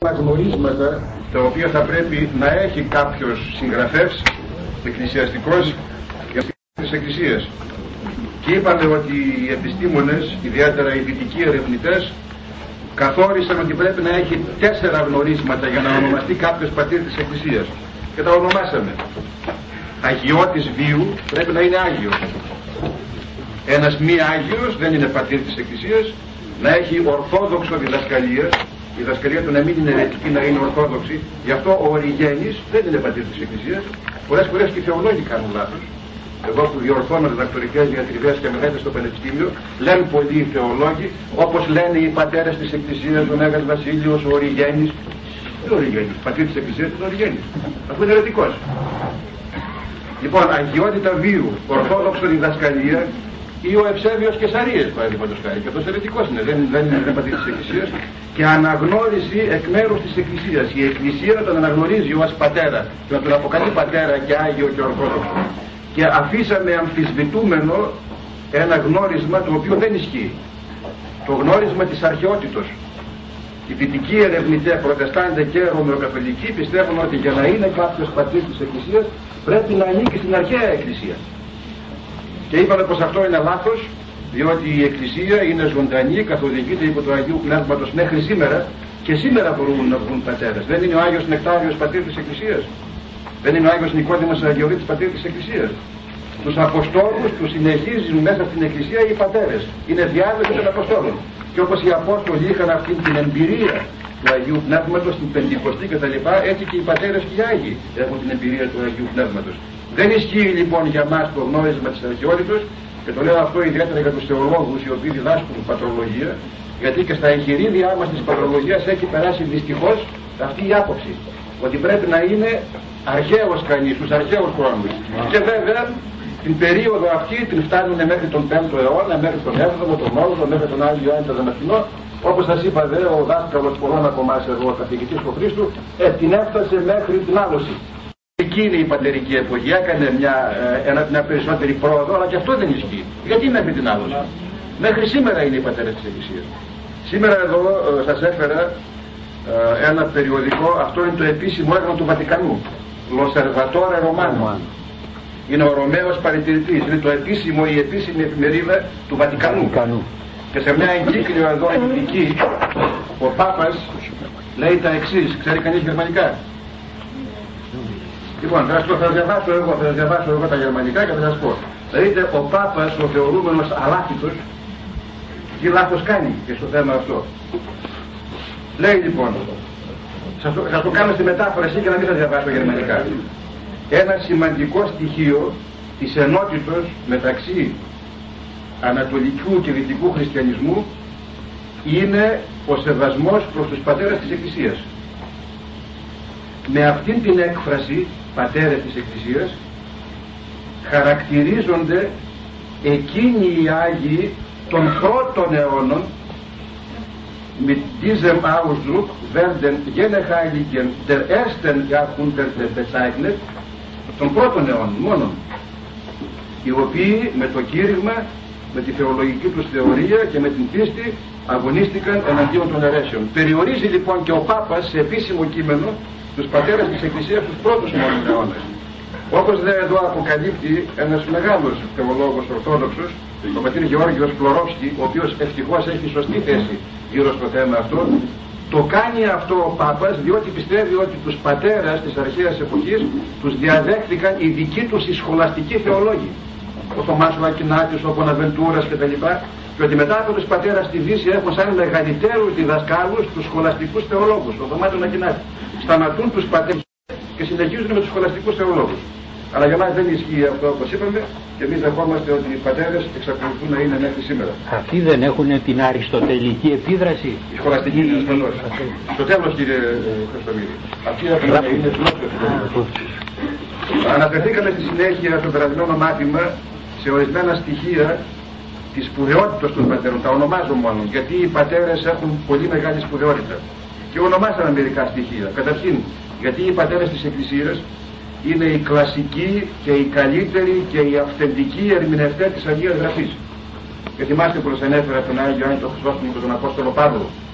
γνωρίσματα τα οποία θα πρέπει να έχει κάποιος συγγραφεύς εκκλησιαστικός για τις εκκλησίες. Και είπαμε ότι οι επιστήμονες, ιδιαίτερα οι δυτικοί ερευνητές, καθόρισαν ότι πρέπει να έχει 4 γνωρίσματα για να ονομαστεί κάποιος πατήρ της εκκλησίας. Και τα ονομάσαμε. Αγιώτης βίου πρέπει να είναι Άγιος. Ένας μη Άγιος δεν είναι πατήρ της εκκλησίας. Να έχει ορθόδοξο διδασκαλία. Η διδασκαλία του να μην είναι αιρετική, να είναι ορθόδοξη. Γι' αυτό ο Οριγένης δεν είναι πατήρ της εκκλησίας. Πολλές φορές και οι θεολόγοι κάνουν λάθος. Εγώ που διορθώνω διδακτορικές διατριβές και μελέτες στο Πανεπιστήμιο, λένε πολλοί οι θεολόγοι, όπως λένε οι πατέρες της εκκλησίας, ο Μέγας Βασίλειος, ο Οριγένης. Τι Οριγένης, πατήρ της εκκλησίας είναι ο Οριγένης, αφού είναι αιρετικός. Λοιπόν, αγιότητα βίου, ορθόδοξο διδασκαλία, ή ο Ευσέβιος Κεσαρίας, παραδείγματος χάρη, και αυτός αιρετικός είναι, δεν είναι πατήρ της εκκλησίας, και αναγνώριση εκ μέρους της εκκλησίας. Η εκκλησία να τον αναγνωρίζει ως πατέρα και να τον αποκαλεί πατέρα και άγιο και ορθόδοξο. Και αφήσαμε αμφισβητούμενο ένα γνώρισμα το οποίο δεν ισχύει. Το γνώρισμα της αρχαιότητος. Οι δυτικοί ερευνητές, προτεστάντε και ρωμαιοκαθολικοί πιστεύουν ότι για να είναι κάποιος πατήρ της εκκλησίας πρέπει να ανήκει στην αρχαία εκκλησία. Και είπαμε πως αυτό είναι λάθος, διότι η εκκλησία είναι ζωντανή, καθοδηγείται υπό το Αγίου Πνεύματος μέχρι σήμερα, και σήμερα μπορούν να βγουν πατέρες. Δεν είναι ο Άγιος Νεκτάριος πατήρ της εκκλησίας. Δεν είναι ο Άγιος Νικόδημος Αγιορείτης πατήρ της εκκλησίας. Τους Αποστόλους τους συνεχίζουν μέσα στην εκκλησία οι πατέρες. Είναι διάδοχοι των Αποστόλων. Και όπως οι Απόστολοι είχαν αυτή την εμπειρία του Αγίου Πνεύματος, την Πεντηκοστή κτλ., έτσι και οι πατέρες και οι Άγιοι έχουν την εμπειρία του Αγίου Πνεύματος. Δεν ισχύει λοιπόν για μας το γνώρισμα της αρχαιότητος, και το λέω αυτό ιδιαίτερα για τους θεολόγους οι οποίοι διδάσκουν πατρολογία, γιατί και στα εγχειρίδια μας της πατρολογίας έχει περάσει δυστυχώς αυτή η άποψη, ότι πρέπει να είναι αρχαίος κανείς, στους αρχαίους χρόνους. Και βέβαια την περίοδο αυτή την φτάνουν μέχρι τον 5ο αιώνα, μέχρι τον 7ο, τον 8ο, μέχρι τον Άγιο Ιωάννη τον Δαμασκηνό. Όπως σας είπα δε, ο δάσκαλος πολλών από εμάς εδώ, ο καθηγητής του Χρήστου, την έφτασε μέχρι την άλωση. Εκείνη η πατερική εποχή έκανε μια περισσότερη πρόοδο, αλλά και αυτό δεν ισχύει. Γιατί μέχρι την άλωση? Μέχρι σήμερα είναι οι πατέρες της Εκκλησίας. Σήμερα εδώ σας έφερα ένα περιοδικό, αυτό είναι το επίσημο έργο του Βατικανού, L'Osservatore Romano. Είναι ο Ρωμαίος παρατηρητής, είναι η επίσημη εφημερίδα του Βατικανού. Και σε μια εγκύκλιο εδώ ειδική, ο Πάπας λέει τα εξής. Ξέρει κανείς γερμανικά? Λοιπόν, θα διαβάσω εγώ τα γερμανικά και θα σας πω. Δηλαδή ο Πάπας, ο θεωρούμενος αλάθητος, τι λάθος κάνει και στο θέμα αυτό. Λέει λοιπόν, θα το κάνω στη μετάφραση και να μην σας διαβάσω γερμανικά. Ένα σημαντικό στοιχείο της ενότητος μεταξύ ανατολικού και δυτικού χριστιανισμού είναι ο σεβασμός προς τους πατέρες της Εκκλησίας. Με αυτήν την έκφραση, πατέρες της Εκκλησίας, χαρακτηρίζονται εκείνοι οι Άγιοι των πρώτων αιώνων, mit diesem Ausdruck werden jene Heiligen der ersten Jahrhunderte bezeichnet, των πρώτων αιώνων μόνον, οι οποίοι με το κήρυγμα, με τη θεολογική τους θεωρία και με την πίστη αγωνίστηκαν εναντίον των αιρέσεων. Περιορίζει λοιπόν και ο Πάπας σε επίσημο κείμενο τους πατέρες της Εκκλησίας στους πρώτους μόνον αιώνες. Όπως δε εδώ αποκαλύπτει ένας μεγάλος θεολόγος ορθόδοξος, ο πατήρ Γεώργιος Πλορόφσκι, ο οποίος ευτυχώς έχει σωστή θέση γύρω στο θέμα αυτό. Το κάνει αυτό ο Πάπας διότι πιστεύει ότι τους πατέρες της αρχαίας εποχής τους διαδέχθηκαν οι δικοί τους οι σχολαστικοί θεολόγοι, ο Θωμάς ο Ακινάτης, ο Ποναβεντούρας κτλ. Και ότι μετά από τους πατέρες στη Δύση έχουν σαν μεγαλύτερους διδασκάλους τους σχολαστικούς θεολόγους, ο Θωμάς ο Ακινάτης. Σταματούν τους πατέρες και συνεχίζουν με τους σχολαστικούς θεολόγους. Αλλά για μας δεν ισχύει αυτό όπως είπαμε, και εμείς δεχόμαστε ότι οι πατέρες εξακολουθούν να είναι μέχρι σήμερα. Αυτοί δεν έχουν την αριστοτελική επίδραση? Η σχολαστική είναι ασφαλώς. Στο τέλος, κύριε Χριστομήρη. Αυτή είναι φιλόσοφη. Αναφερθήκαμε στη συνέχεια στο περασμένο μάθημα σε ορισμένα στοιχεία της σπουδαιότητας των πατέρων. Τα ονομάζω μόνο, γιατί οι πατέρες έχουν πολύ μεγάλη σπουδαιότητα. Και ονομάσαμε μερικά στοιχεία. Καταρχήν, γιατί οι πατέρες της Εκκλησίας είναι οι κλασικοί και οι καλύτεροι και οι αυθεντικοί ερμηνευτές της Αγίας Γραφής. Και θυμάστε πως ανέφερα τον Άγιο Ιωάννη τον Χρυσόστομο και τον Απόστολο Παύλο.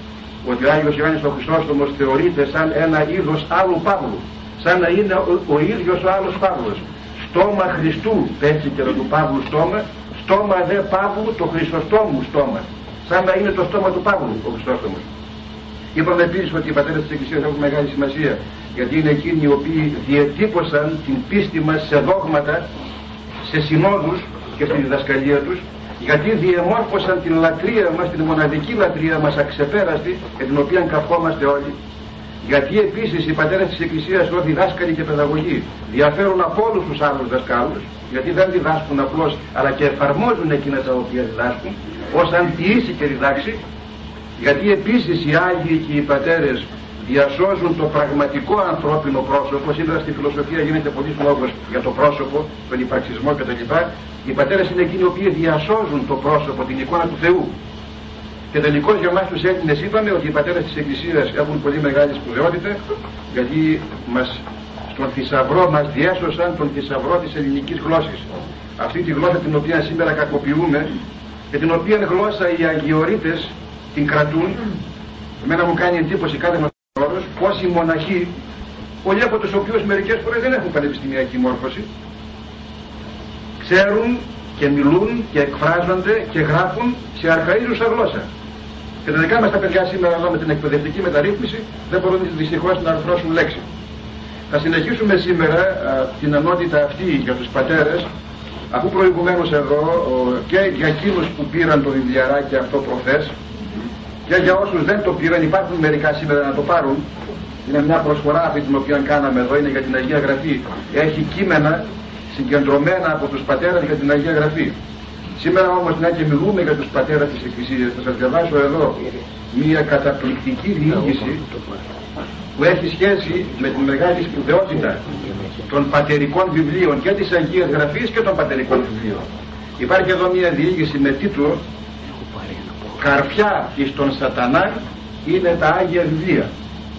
ότι ο Άγιος Ιωάννης ο Χρυσόστομος θεωρείται σαν ένα είδος άλλου Παύλου, σαν να είναι ο ίδιος ο άλλος Παύλος. Στόμα Χριστού, έτσι και του Παύλου στόμα, στόμα δε Παύλου το Χρυσοστόμου στόμα, σαν να είναι το στόμα του Παύλου ο Χρυσόστομος. Είπαμε επίσης ότι οι πατέρες της Εκκλησίας έχουν μεγάλη σημασία, γιατί είναι εκείνοι οι οποίοι διετύπωσαν την πίστη μας σε δόγματα, σε συνόδους και στη διδασκαλία τους, γιατί διεμόρφωσαν την λατρεία μας, την μοναδική λατρεία μας αξεπέραστη, για την οποία καυχόμαστε όλοι. Γιατί επίσης οι πατέρες της Εκκλησίας ως διδάσκαλοι και παιδαγωγοί διαφέρουν από όλους τους άλλους δασκάλους, γιατί δεν διδάσκουν απλώς, αλλά και εφαρμόζουν εκείνα τα οποία διδάσκουν, ως αν ποιήσει και διδάξει. Γιατί επίσης οι Άγιοι και οι πατέρες διασώζουν το πραγματικό ανθρώπινο πρόσωπο. Σήμερα στη φιλοσοφία γίνεται πολλής λόγος για το πρόσωπο, τον υπαρξισμό κτλ. Οι πατέρες είναι εκείνοι οι οποίοι διασώζουν το πρόσωπο, την εικόνα του Θεού. Και τελικώς για εμάς τους Έλληνες είπαμε ότι οι πατέρες της Εκκλησίας έχουν πολύ μεγάλη σπουδαιότητα, γιατί στον θησαυρό μας διέσωσαν τον θησαυρό της ελληνικής γλώσσης. Αυτή τη γλώσσα την οποία σήμερα κακοποιούμε και την οποία γλώσσα οι Αγιορείτες την κρατούν. Εμένα μου κάνει εντύπωση κάθε όρος πως οι μοναχοί, πολλοί από τους οποίους μερικές φορές δεν έχουν πανεπιστημιακή μόρφωση, ξέρουν και μιλούν και εκφράζονται και γράφουν σε αρχαΐζουσα γλώσσα. Και τα δικά μας τα παιδιά σήμερα εδώ με την εκπαιδευτική μεταρρύθμιση δεν μπορούν δυστυχώς να αρθρώσουν λέξη. Θα συνεχίσουμε σήμερα την ενότητα αυτή για τους πατέρες, αφού προηγουμένως εδώ και για εκείνους που πήραν το βιβλιαράκι αυτό προχθές και για όσους δεν το πήραν, υπάρχουν μερικά σήμερα να το πάρουν. Είναι μια προσφορά αυτή την οποία κάναμε εδώ, είναι για την Αγία Γραφή. Έχει κείμενα συγκεντρωμένα από τους πατέρες για την Αγία Γραφή. Σήμερα όμως, να και μιλούμε για τους πατέρες της Εκκλησίας, θα σας διαβάσω εδώ μια καταπληκτική διήγηση που έχει σχέση με τη μεγάλη σπουδαιότητα των πατερικών βιβλίων και της Αγίας Γραφής και των πατερικών βιβλίων. Υπάρχει εδώ μια διήγηση με τίτλο «Καρφιά εις τον Σατανά είναι τα Άγια Βιβλία».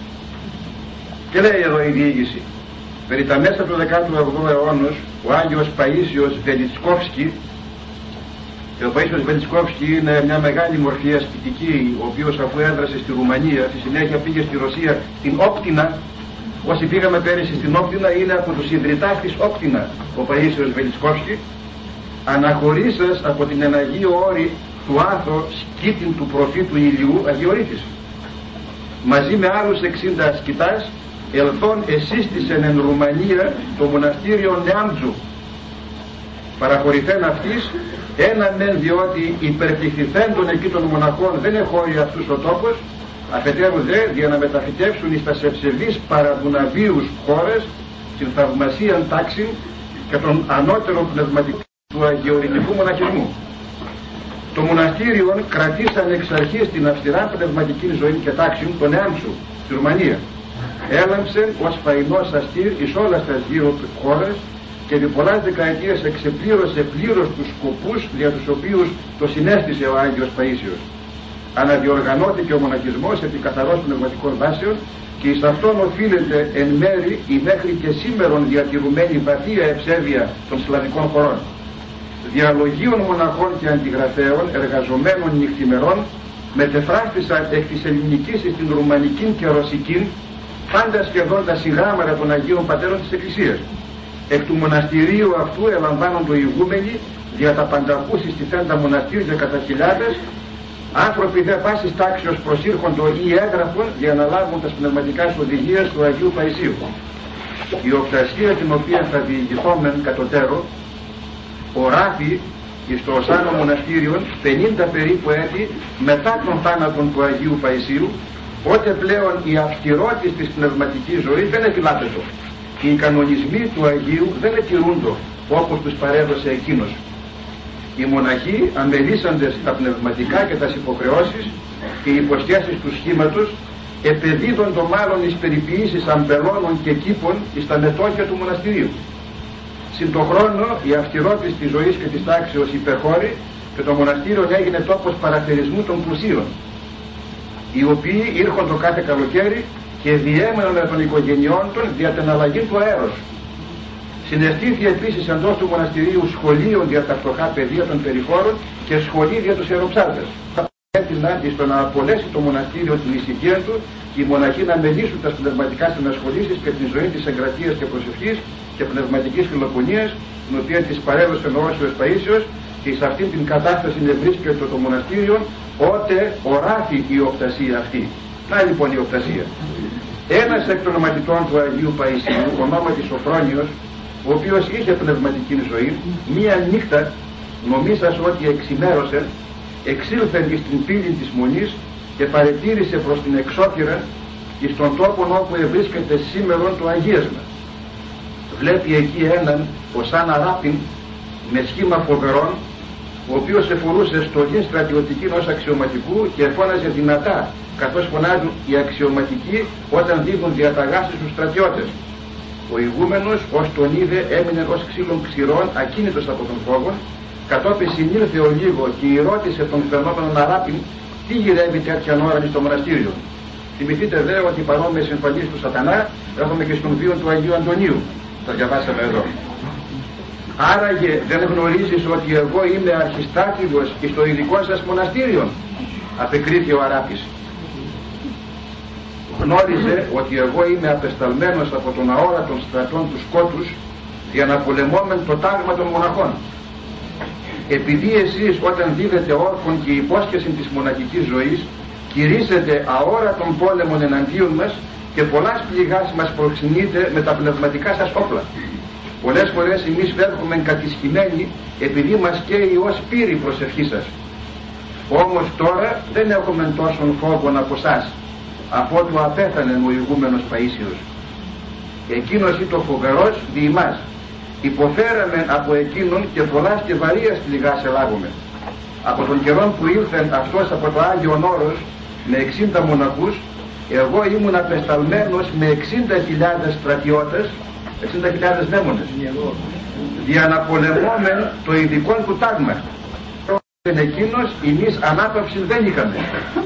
Και λέει εδώ η διήγηση: περί τα μέσα του 18ου αιώνα ο Άγιος Παΐσιος Βελιτσκόφσκι, και ο Παΐσιος Βελιτσκόφσκι είναι μια μεγάλη μορφή ασκητική, ο οποίος αφού έδρασε στη Ρουμανία, στη συνέχεια πήγε στη Ρωσία την Όπτινα. Όσοι πήγαμε πέρυσι στην Όπτινα, είναι από τους ιδρυτάς της Όπτινα ο Παΐσιος Βελιτσκόφσκι. Αναχωρήσας από την εναγείο όρη του Άθο σκήτην του προφήτου Ηλιού Αγιορείτης. Μαζί με άλλους 60 ασκητάς ελθόν εσύστησεν εν Ρουμανία το μοναστήριο Νεάμτζου. Παραχωρηθέν αυτής, ένα μεν διότι υπερπληθυθέντων εκεί των μοναχών δεν εχώρει αυτούς ο τόπος, αφετέρου δε για να μεταφυτεύσουν εις τας ευσεβείς παραδουναβίους χώρες την θαυμασίαν τάξη και των ανώτερων πνευματικών του αγιορειτικού μοναχισμού. Το μοναστήριο κρατήσαν εξ αρχής την αυστηρά πνευματική ζωή και τάξη των Νεάμψου στη Ρουμανία. Έλαμψε ως φαϊνός αστήρ εις όλας τας γύρω χώρες και επί πολλάς δεκαετίες εξεπλήρωσε πλήρως τους σκοπούς για τους οποίους το συνέστησε ο Άγιος Παΐσιος. Αναδιοργανώθηκε ο μοναχισμός επί καθαρός πνευματικών βάσεων και εις αυτόν οφείλεται εν μέρη η μέχρι και σήμερον διατηρουμένη βαθία ευσέβεια των σλαβικών χωρών. Διαλογίων μοναχών και αντιγραφέων εργαζομένων νυχθημερών μετεφράστησαν εκ της ελληνικής στην ρουμανική και ρωσική πάντα σχεδόν τα συγγράμματα των Αγίων Πατέρων της Εκκλησίας. Εκ του μοναστηρίου αυτού ελαμβάνουν το ηγούμενοι δια τα πανταχούς στη θέντα μοναστήρια κατά χιλιάδες, άνθρωποι δε πάσης τάξεως προσήρχοντο ή έγραφον για να λάβουν τα πνευματικά οδηγίες του Αγίου Παϊσίου. Η οφτασία την οποία θα διηγηθόμεν κατωτέρω οράφει εις το Οσάνο μοναστήριον 50 περίπου έτη μετά τον θάνατον του Αγίου Παϊσίου, ότε πλέον η αυστηρότης της πνευματικής ζωής δεν εφυλάτετο και οι κανονισμοί του Αγίου δεν ετηρούντο όπως τους παρέδωσε εκείνος. Οι μοναχοί αμελήσαντες τα πνευματικά και τα υποχρεώσεις και οι υποσχέσεις του σχήματος επεδίδουν το μάλλον εις περιποιήσεις αμπελώνων και κήπων εις τα μετόχια του μοναστηρίου. Συν το χρόνο η αυστηρότης της ζωής και της τάξεως υπεχώρη και το μοναστήριο έγινε τόπος παραθερισμού των πλουσίων, οι οποίοι ήρχον το κάθε καλοκαίρι και διέμεναν των οικογενειών των δια την αλλαγή του αέρος. Συναισθήθη επίσης εντός του μοναστηρίου σχολείων για τα φτωχά παιδεία των περιχώρων και σχολή για τους ιεροψάρτες. επέτειναν στο να απολέσει το μοναστήριο την ησυχία του και οι μοναχοί να μελήσουν τα πνευματικά συνασχολήσεις και την ζωή της εγκρατείας και προσευχής και πνευματικής φιλοπονίας, την οποία της παρέδωσε ο Όσιος Παΐσιος, και σε αυτήν την κατάσταση βρίσκεται το μοναστήριο, ότε οράφει η οπτασία αυτή. Να λοιπόν η οπτασία. Ένας εκ των μαθητών του Αγίου Παΐσιου, ονόματι Σοφρόνιος, ο οποίος είχε πνευματική ζωή, μία νύχτα, νομίζας ότι εξημέρωσε, εξήλθε στην πύλη της Μονής και παρετήρησε προς την εξώφυρα εις τον τόπο όπου βρίσκεται σήμερον το αγίασμα. Βλέπει εκεί έναν ως σαν αράπιν με σχήμα φοβερών, ο οποίος εφορούσε στολή στρατιωτική ως αξιωματικού και φώναζε δυνατά, καθώς φωνάζουν οι αξιωματικοί όταν δίνουν διαταγάσεις στους στρατιώτες. Ο ηγούμενος ως τον είδε έμεινε ως ξύλων ξηρών, ακίνητος από τον φόβο, κατόπιν συνήλθε ο λίγο και ρώτησε τον φαινόμενον αράπιν τι γυρεύει τέτοια ώρα στο μοναστήριο. Θυμηθείτε δε ότι παρόμοιες εμφανίσεις του σατανά έχουμε και στον βίο του Αγίου Αντωνίου. Τα διαβάσαμε εδώ. Άραγε δεν γνωρίζεις ότι εγώ είμαι αρχιστάτηδος στο ειδικό σας μοναστήριο? Απεκρίθη ο αράπης. Γνώριζε ότι εγώ είμαι απεσταλμένος από τον αόρατον στρατών του σκότους για να πολεμώμεν το τάγμα των μοναχών. Επειδή εσείς όταν δίδετε όρκον και υπόσχεση της μοναχικής ζωής κηρύσσετε αόρατον πόλεμον εναντίον μας και πολλάς πληγάς μας προξενείτε με τα πνευματικά σας όπλα. Πολλές φορές εμείς φεύγουμε κατησχημένοι επειδή μας καίει ως πύρη προσευχή σας. Όμως τώρα δεν έχουμε τόσον φόβον από σας, αφότου απέθανε ο ηγούμενος Παΐσιος. Εκείνος ή το φοβερός δι' ημάς. Υποφέραμε από εκείνον και πολλάς και βαρείας πληγάς ελάγουμε. Από τον καιρό που ήλθεν αυτός από το Άγιον Όρος με 60 μοναχούς, εγώ ήμουν απεσταλμένος με 60.000 στρατιώτες, 60.000 δαίμονες, για να πολεμώμεν το ειδικό του τάγμα. Εκείνος εμείς ανάπαυση δεν είχαμε.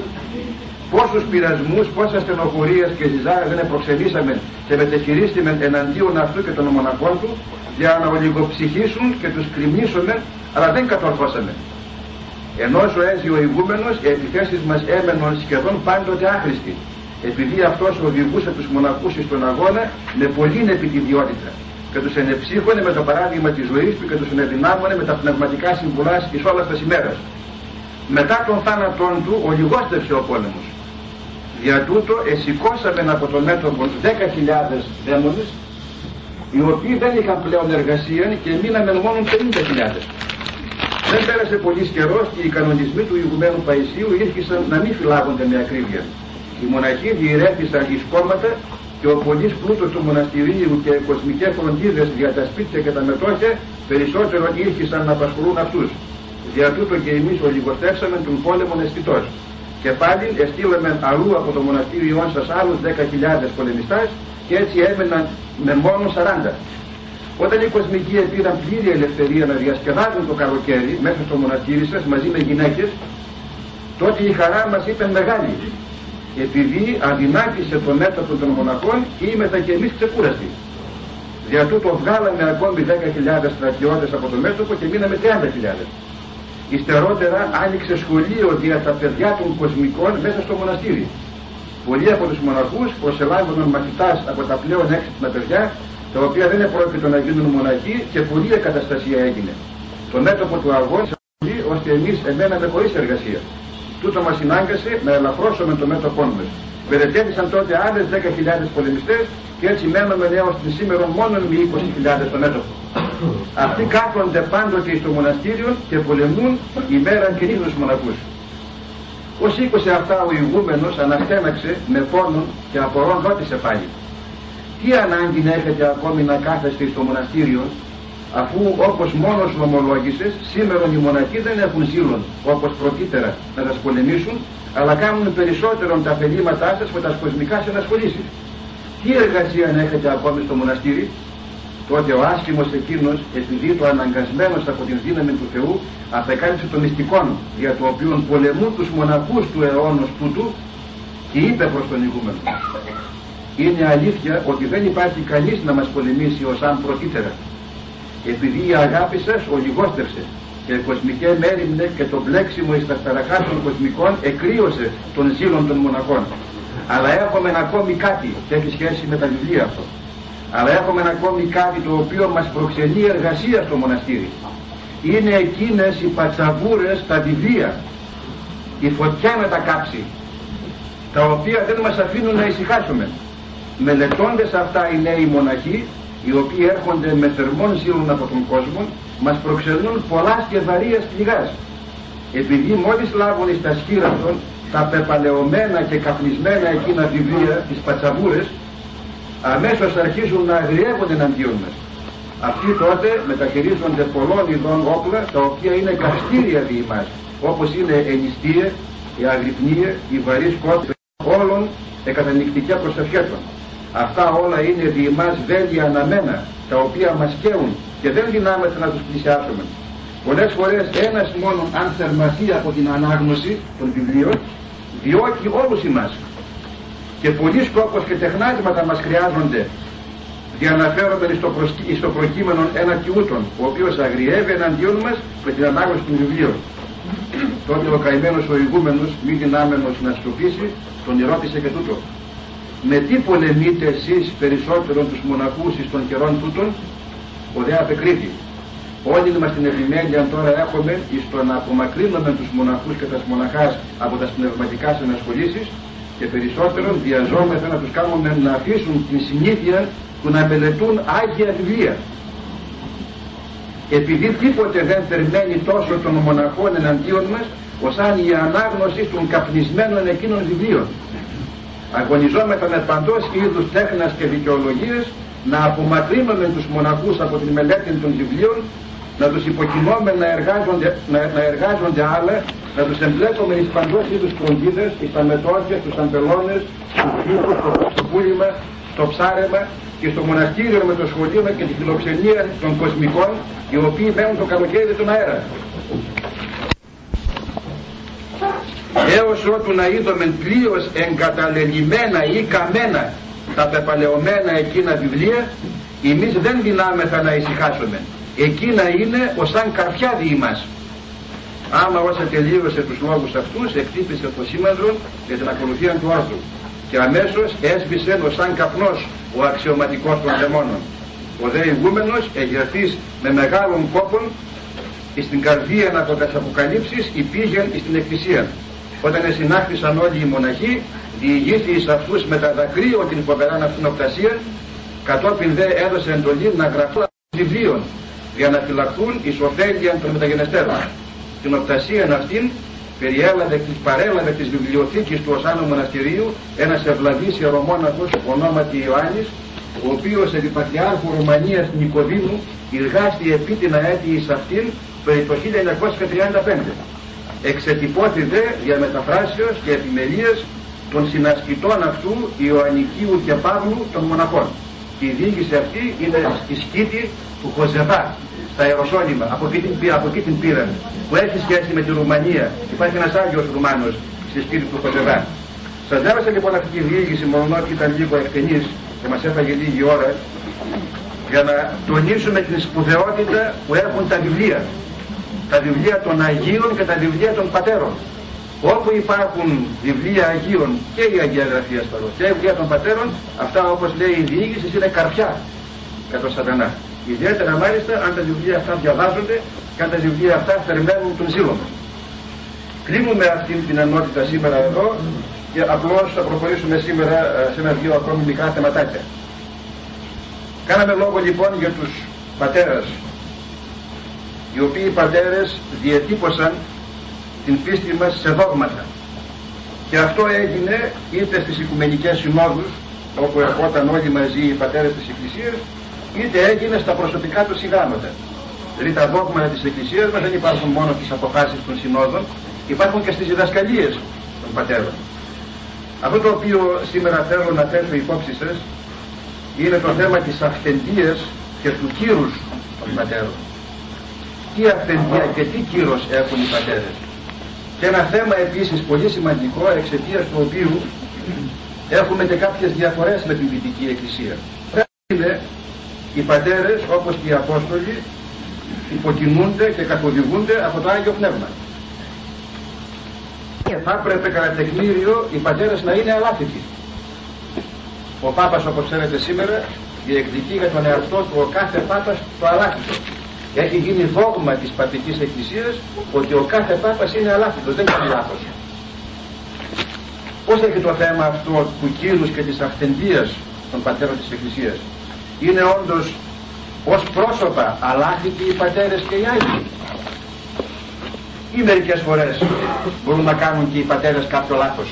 Πόσους πειρασμούς, πόσες στενοχωρίες και ζυζάρες δεν προξενήσαμε και μετεχειρίστημεν εναντίον αυτού και των μοναχών του για να ολιγοψυχήσουν και τους κρυμνήσουμε, αλλά δεν κατορθώσαμε. Ενώ ο έζη ο ηγούμενος, οι επιθέσεις μας έμεναν σχεδόν πάντοτε άχρηστοι, επειδή αυτός οδηγούσε τους μοναχούς στον αγώνα με πολλήν επιτιδιότητα και τους ενεψύχωνε με το παράδειγμα της ζωής του και τους ενεδυνάμωνε με τα πνευματικά συμβουλάς εις όλας τας ημέρας. Μετά τον θάνατον του ολιγόστευσε ο πόλεμος. Δια τούτο εσηκώσαμε από το μέτωπο 10.000 δαίμονες, οι οποίοι δεν είχαν πλέον εργασία και μείναμε μόνο 50.000. Δεν πέρασε πολύς καιρός και οι κανονισμοί του ηγουμένου Παϊσίου ήρχισαν να μην φυλάγονται με ακρίβεια. Οι μοναχοί διηρέθησαν εις κόμματα και ο πολύς πλούτος του μοναστηρίου και κοσμικές φροντίδες για τα σπίτια και τα μετόχια περισσότερο ήρχισαν να απασχολούν αυτούς. Δια τούτο και εμείς ολιγοστεύσαμε τον πόλεμον αισθητός. Και πάλι εστήλαμε αλλού από το μοναστήριό σας άλλους 10.000 πολεμιστάς και έτσι έμεναν με μόνο 40. Όταν οι κοσμικοί πήραν πλήρη ελευθερία να διασκεδάζουν το καλοκαίρι μέσα στο μοναστήρι σας μαζί με γυναίκες, τότε η χαρά μας ήταν μεγάλη, επειδή αδυνάτησε το μέτωπο των μοναχών και ήμετα και εμείς ξεκούραστοι. Δια τούτο βγάλαμε ακόμη 10.000 στρατιώτες από το μέτωπο και μείναμε 30.000. Υστερότερα άνοιξε σχολείο για τα παιδιά των κοσμικών μέσα στο μοναστήρι. Πολλοί από τους μοναχούς προσελάβουν μαθητάς από τα πλέον έξυπνα παιδιά, τα οποία δεν επρόκειτο να γίνουν μοναχοί και πολλή εκαταστασία έγινε. Το μέτωπο του αγώνα ώστε εμείς εμέναμε χωρίς εργασία. Τούτο μας συνάγκασε να ελαφρώσουμε το μέτωπό μας. Περαιτέθησαν τότε άλλες 10.000 πολεμιστές και έτσι μένουμε έως την σήμερα μόνο με 20.000 το μέτωπο. Αυτοί κάθονται πάντοτε στο μοναστήριο και πολεμούν ημέρα και νύχτα τους μοναχούς. Ως σήκωσε αυτά ο ηγούμενος αναστέναξε με πόνο και απορών ρώτησε πάλι: τι ανάγκη να έχετε ακόμη να κάθεστε στο μοναστήριο, αφού όπως μόνος ομολόγησες, σήμερα οι μοναχοί δεν έχουν ζήλον όπως πρωτήτερα να σας πολεμήσουν, αλλά κάνουν περισσότερον τα θελήματά σας με τα κοσμικά συνασχολήσεις. Τι εργασία να έχετε ακόμη στο μοναστήρι? Τότε ο άσχημος εκείνος, επειδή το αναγκασμένος από την δύναμη του Θεού, απεκάλυψε το μυστικόν για το οποίο πολεμούν τους μοναχούς του αιώνος τούτου και είπε προς τον ηγούμενο: είναι αλήθεια ότι δεν υπάρχει κανείς να μας πολεμήσει ως αν πρωτήτερα. Επειδή η αγάπη σας ολιγόστευσε και κοσμικέ μέρημνε και το μπλέξιμο εις τα σταραχά των κοσμικών εκρύωσε των ζήλων των μοναχών. Αλλά έχουμε ακόμη κάτι, και έχει σχέση με τα βιβλία αυτό. Αλλά έχουμε ακόμη κάτι το οποίο μας προξενεί εργασία στο μοναστήρι. Είναι εκείνες οι πατσαβούρες, τα βιβλία, η φωτιά με τα κάψη, τα οποία δεν μας αφήνουν να ησυχάσουμε. Μελετώντας αυτά οι νέοι μοναχοί, οι οποίοι έρχονται με θερμών ζήλων από τον κόσμο, μας προξενούν πολλά και βαρύες πληγάς. Επειδή μόλις λάβουν εις τα σχήρατον τα πεπαλαιωμένα και καπνισμένα εκείνα βιβλία, τις πατσαβούρες, αμέσως αρχίζουν να αγριεύονται εναντίον μας. Αυτοί τότε μεταχειρίζονται πολλών ειδών όπλα, τα οποία είναι καυστήρια δι' εμάς, όπως είναι η νηστεία, η αγρυπνία, η βαρύ σκότ, όλων εκατανυκτικά προσευχέτων. Αυτά όλα είναι δι' εμάς βέλια αναμένα, τα οποία μας καίουν και δεν δυνάμαστε να τους πλησιάσουμε. Πολλές φορές ένας μόνο αν θερμαθεί από την ανάγνωση των βιβλίων, διώκει όλους εμάς. Και πολλοί σκόπος και τεχνάσματα μας χρειάζονται, διαναφέρονται στο προκείμενο ένα τιούτον, ο οποίος αγριεύει εναντίον μας με την ανάγνωση των βιβλίων. Τότε ο καημένος ο ηγούμενος, μη δυνάμενος να σιωπήσει, τον ερώτησε και τούτο: με τι πολεμείτε εσείς περισσότερον τους μοναχούς εις των καιρών τούτων? Ο δε απεκρίθη: όλη μας την επιμέλεια τώρα έχουμε εις το να απομακρύνουμε τους μοναχούς και τας μοναχάς από τας πνευματικάς ενασχολήσεις, και περισσότερον βιαζόμεθα να τους κάνουμε να αφήσουν την συνήθεια του να μελετούν άγια βιβλία. Επειδή τίποτε δεν θερμαίνει τόσο των μοναχών εναντίον μας, ως αν η ανάγνωση των καπνισμένων εκείνων βιβλίων. Αγωνιζόμεθα με παντός είδους τέχνας και δικαιολογίες να απομακρύνουμε τους μοναχούς από την μελέτη των βιβλίων, να τους υποκινούμε να εργάζονται άλλα, να τους εμπλέκουμε εις παντός είδους φροντίδες, εις τα μετόχια, στους αμπελώνες, στους κήπους, στο πούλημα, στο ψάρεμα και στο μοναστήριο με το σχολείο και τη φιλοξενία των κοσμικών, οι οποίοι μένουν το καλοκαίρι στον αέρα. Έως ότου να είδομεν πλήρως εγκαταλελειμμένα ή καμένα τα πεπαλαιωμένα εκείνα βιβλία, εμείς δεν δυνάμεθα να ησυχάσουμε. Εκείνα είναι ως σαν καρφιά δι' μας. Άμα όσα τελείωσε τους λόγους αυτούς, εκτύπησε το σήμαδρο για την ακολουθία του άρθρου και αμέσως έσβησε ως σαν καπνός ο αξιωματικός των δαιμόνων. Ο δε ηγούμενος εγερθείς με μεγάλων κόπων εις την καρδία από τας αποκαλύψεις υπήγεν εις την εκκλησία. Όταν συνάχθησαν όλοι οι μοναχοί, διηγήθη εις αυτούς με τα δακρύο την φοβεράν αυτήν οπτασία, κατόπιν δε έδωσε εντολή να γραφούν βιβλίων για να φυλαχθούν εις ωφέλεια των μεταγενεστέρων. Την οπτασία αυτήν παρέλαβε της βιβλιοθήκης του Οσάνου Μοναστηρίου ένας ευλαβής ιερομόναχος ονόματι Ιωάννης, ο οποίος επί Πατριάρχου Ρουμανίας Νικοδήμου εργάστη επίτινα έτη εις αυτήν περί το 1935. Εξετυπώθη δε για μεταφράσεως και επιμελίας των συνασκητών αυτού Ιωαννικίου και Παύλου των μοναχών. Και η διοίκηση αυτή είναι στη σκήτη του Χοζεβά, στα Ιεροσόλυμα, από εκεί την πήραν, που έχει σχέση με τη Ρουμανία. Υπάρχει ένας Άγιος Ρουμάνος στη σκήτη του Χοζεβά. Σας διάβασα λοιπόν αυτή τη διοίκηση, μόνο ότι ήταν λίγο εκτενής και μας έφαγε λίγη ώρα, για να τονίσουμε την σπουδαιότητα που έχουν τα βιβλία. Τα βιβλία των Αγίων και τα βιβλία των Πατέρων. Όπου υπάρχουν βιβλία Αγίων και η Αγία Γραφή ασφαλώς και η βιβλία των Πατέρων, αυτά όπως λέει η διοίκηση είναι καρφιά κατά τον Σατανά. Ιδιαίτερα μάλιστα αν τα βιβλία αυτά διαβάζονται και αν τα βιβλία αυτά θερμαίνουν τον ζήλο μας. Κλείνουμε αυτήν την ενότητα σήμερα εδώ και απλώς θα προχωρήσουμε σήμερα σε ένα-δυο ακόμη μικρά θεματάκια. Κάναμε λόγο λοιπόν για τους πατέρες, οι οποίοι πατέρες διετύπωσαν την πίστη μας σε δόγματα. Και αυτό έγινε είτε στις Οικουμενικές Συνόδους, όπου ερχόταν όλοι μαζί οι πατέρες της Εκκλησίας, είτε έγινε στα προσωπικά τους συγγράμματα. Δηλαδή τα δόγματα της Εκκλησίας μας δεν υπάρχουν μόνο στις αποφάσεις των Συνόδων, υπάρχουν και στις διδασκαλίες των πατέρων. Αυτό το οποίο σήμερα θέλω να θέσω υπόψη σας είναι το θέμα της αυθεντίας και του κύρους των πατέρων. Τι αυθεντία και τι κύρος έχουν οι πατέρες. Και ένα θέμα επίσης πολύ σημαντικό, εξαιτίας του οποίου έχουμε και κάποιες διαφορές με την Δυτική Εκκλησία. Είναι οι πατέρες όπως και οι Απόστολοι υποκινούνται και καθοδηγούνται από το Άγιο Πνεύμα. Και θα έπρεπε κατά τεκμήριο οι πατέρες να είναι αλάθητοι. Ο Πάπας, όπως ξέρετε σήμερα, διεκδικεί για τον εαυτό του ο κάθε Πάπας το αλάθητο. Έχει γίνει δόγμα της Πατρικής Εκκλησίας ότι ο κάθε Πάπας είναι αλάθητος, δεν κάνει λάθος. Πώς έχει το θέμα αυτό του κύρους και της αυθεντίας των πατέρων της Εκκλησίας? Είναι όντως ως πρόσωπα αλάθητοι οι πατέρες και οι Άγιοι? Ή μερικές φορές μπορούν να κάνουν και οι πατέρες κάποιο λάθος?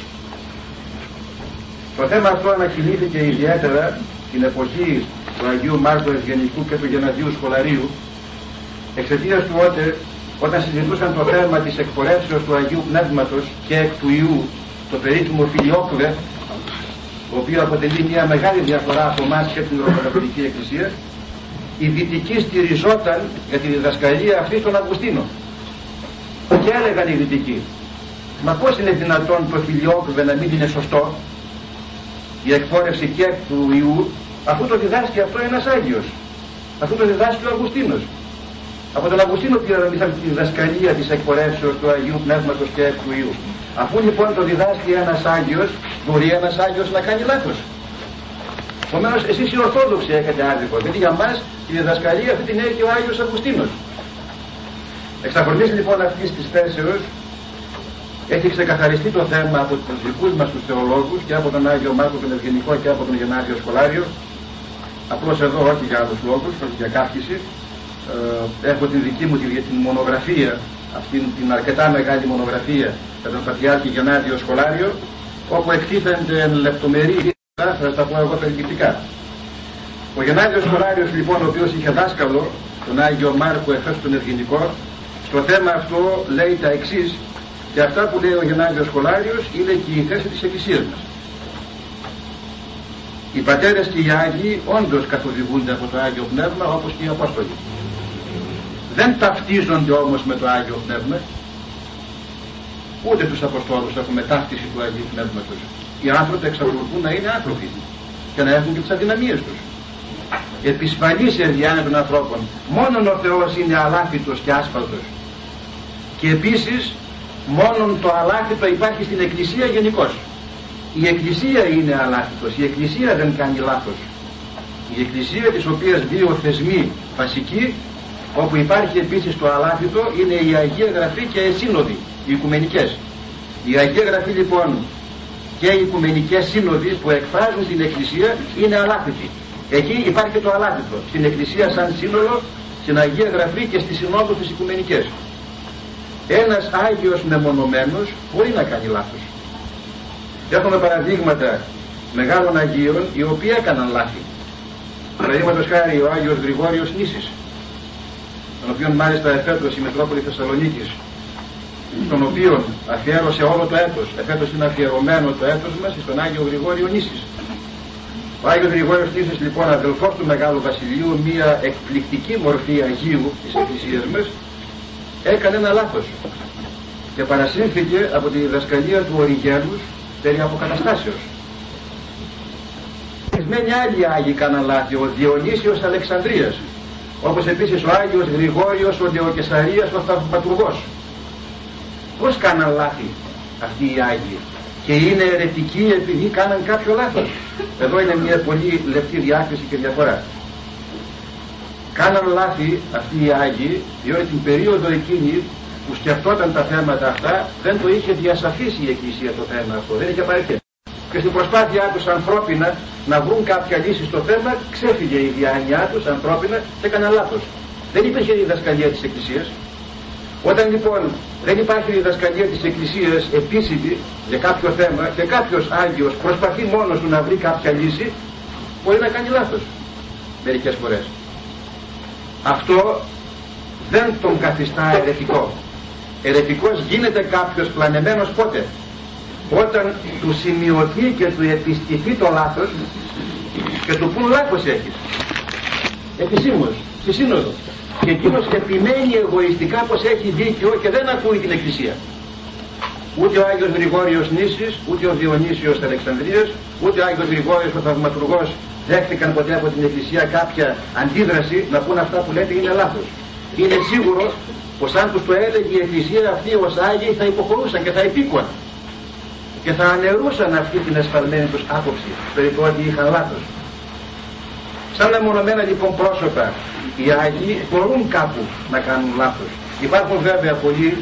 Το θέμα αυτό ανακοινήθηκε ιδιαίτερα την εποχή του Αγίου Μάρκου Ευγενικού και του Γενναδίου Σχολαρίου, εξαιτίας του όταν συζητούσαν το θέμα της εκπορεύσεως του Αγίου Πνεύματος και εκ του Ιού, το περίφημο Φιλιόκουλε, το οποίο αποτελεί μια μεγάλη διαφορά από εμάς και την Ρωμαϊκή Εκκλησία, η Δυτική στηριζόταν για τη διδασκαλία αυτή στον Αυγουστίνο. Και έλεγαν οι Δυτικοί, μα πώς είναι δυνατόν το Φιλιόκουλε να μην είναι σωστό, η εκπόρευση και εκ του Ιού, αφού το διδάσκει αυτό ένας Άγιος, αφού το διδάσκει ο Αυγουστίνος? Από τον Αυγουστίνο πήραμε τη διδασκαλία της εκπορεύσεως του Αγίου Πνεύματος και εκ του Ιού. Αφού λοιπόν το διδάσκει ένας Άγιος, μπορεί ένας Άγιος να κάνει λάθος? Επομένως εσείς οι Ορθόδοξοι έχετε άδικο, γιατί για μας τη διδασκαλία αυτή την έχει ο Άγιος Αυγουστίνος. Εξαφορμής λοιπόν αυτής της θέσεως έχει ξεκαθαριστεί το θέμα από τους δικούς μας τους θεολόγους και από τον Άγιο Μάρκο τον Ευγενικό και από τον Γεννάδιο Σχολάριο. Απλώς εδώ, όχι για άλλους λόγους, όχι για κάφηση, έχω την δική μου την μονογραφία, αυτήν την αρκετά μεγάλη μονογραφία για τον Πατριάρχη Γεννάδιο Σχολάριο, όπου εκτίθενται εν λεπτομερή, θα τα πω εγώ περιληπτικά. Ο Γεννάδιος Σχολάριος λοιπόν, ο οποίος είχε δάσκαλο τον Άγιο Μάρκο εφέτος τον Ευγενικό, στο θέμα αυτό λέει τα εξής, και αυτά που λέει ο Γεννάδιος Σχολάριος είναι και η θέση της Εκκλησίας μας. Οι πατέρες και οι Άγιοι όντως καθοδηγούνται από το Άγιο Πνεύμα όπως και οι Απόστολοι. Δεν ταυτίζονται όμως με το Άγιο Πνεύμα, ούτε τους Αποστόλους έχουμε ταύτιση του Αγίου Πνεύματος. Οι άνθρωποι εξακολουθούν να είναι άνθρωποι και να έχουν και τις αδυναμίες τους. Επισφαλής ενδιάνοια των ανθρώπων. Μόνον ο Θεός είναι αλάθητος και άσφαλτος. Και επίσης μόνον το αλάθητο υπάρχει στην Εκκλησία γενικώς. Η Εκκλησία είναι αλάθητος, η Εκκλησία δεν κάνει λάθος. Η Εκκλησία, της οποίας δύο θεσμοί βασικοί, όπου υπάρχει επίσης το αλάθητο, είναι η Αγία Γραφή και οι σύνοδοι, οι οικουμενικές. Η Αγία Γραφή λοιπόν και οι οικουμενικές σύνοδοι που εκφράζουν την Εκκλησία είναι αλάθητοι. Εκεί υπάρχει το αλάθητο, στην Εκκλησία σαν σύνολο, στην Αγία Γραφή και στις συνόδους τις οικουμενικές. Ένας Άγιος μεμονωμένος μπορεί να κάνει λάθος. Έχουμε παραδείγματα μεγάλων Αγίων οι οποίοι έκαναν λάθη. Παραδείγματος χάρη ο Άγιος Γρηγόριος Νήσης, τον οποίον μάλιστα εφέτος η Μητρόπολη Θεσσαλονίκης, τον οποίον αφιέρωσε όλο το έτος, εφέτος είναι αφιερωμένο το έτος μας στον Άγιο Γρηγόριο Νήσης. Ο Άγιος Γρηγόριος Νήσης λοιπόν, αδελφός του Μεγάλου Βασιλείου, μια εκπληκτική μορφή Αγίου της Εκκλησίας μας, έκανε ένα λάθος και παρασύρθηκε από τη διδασκαλία του Οριγένους περί αποκαταστάσεως. Ορισμένοι άλλοι Άγιοι κάναν λάθη, ο Διονύσιος Αλεξανδρίας, όπως επίσης ο Άγιος Γρηγόριος ο Νεοκεσαρίας ο Θαυματουργός. Πώς κάναν λάθη αυτοί οι Άγιοι? Και είναι αιρετικοί επειδή κάναν κάποιο λάθος? Εδώ είναι μια πολύ λεπτή διάκριση και διαφορά. Κάναν λάθη αυτοί οι Άγιοι διότι την περίοδο εκείνη που σκεφτόταν τα θέματα αυτά δεν το είχε διασαφίσει η Εκκλησία το θέμα αυτό, δεν είχε παρέχει. Και στην προσπάθειά τους ανθρώπινα να βρουν κάποια λύση στο θέμα, ξέφυγε η διάνοιά τους ανθρώπινα και έκαναν λάθος. Δεν υπήρχε η διδασκαλία της Εκκλησίας. Όταν λοιπόν δεν υπάρχει η διδασκαλία της Εκκλησίας επίσημη για κάποιο θέμα και κάποιος Άγιος προσπαθεί μόνος του να βρει κάποια λύση, μπορεί να κάνει λάθος μερικές φορές. Αυτό δεν τον καθιστά αιρετικό. Αιρετικός γίνεται κάποιος πλανεμένος πότε? Όταν του σημειωθεί και του επιστηθεί το λάθος και του πούν λάθος έχεις. Επισήμως, στη σύνοδο. Και εκείνος επιμένει εγωιστικά πως έχει δίκιο και δεν ακούει την Εκκλησία. Ούτε ο Άγιος Γρηγόριος Νήσης, ούτε ο Διονύσιος Αλεξανδρίας, ούτε ο Άγιος Γρηγόριος ο Θαυματουργός δέχτηκαν ποτέ από την Εκκλησία κάποια αντίδραση να πούν αυτά που λέτε είναι λάθος. είναι σίγουρο πως αν τους το έλεγε η Εκκλησία αυτή ως Άγιοι θα υποχωρούσαν και θα υπήκουαν και θα αναιρούσαν αυτή την εσφαλμένη τους άποψη περί του ότι είχαν λάθος. Σαν μεμονωμένα λοιπόν πρόσωπα, οι Άγιοι μπορούν κάπου να κάνουν λάθος. Υπάρχουν βέβαια πολλοί,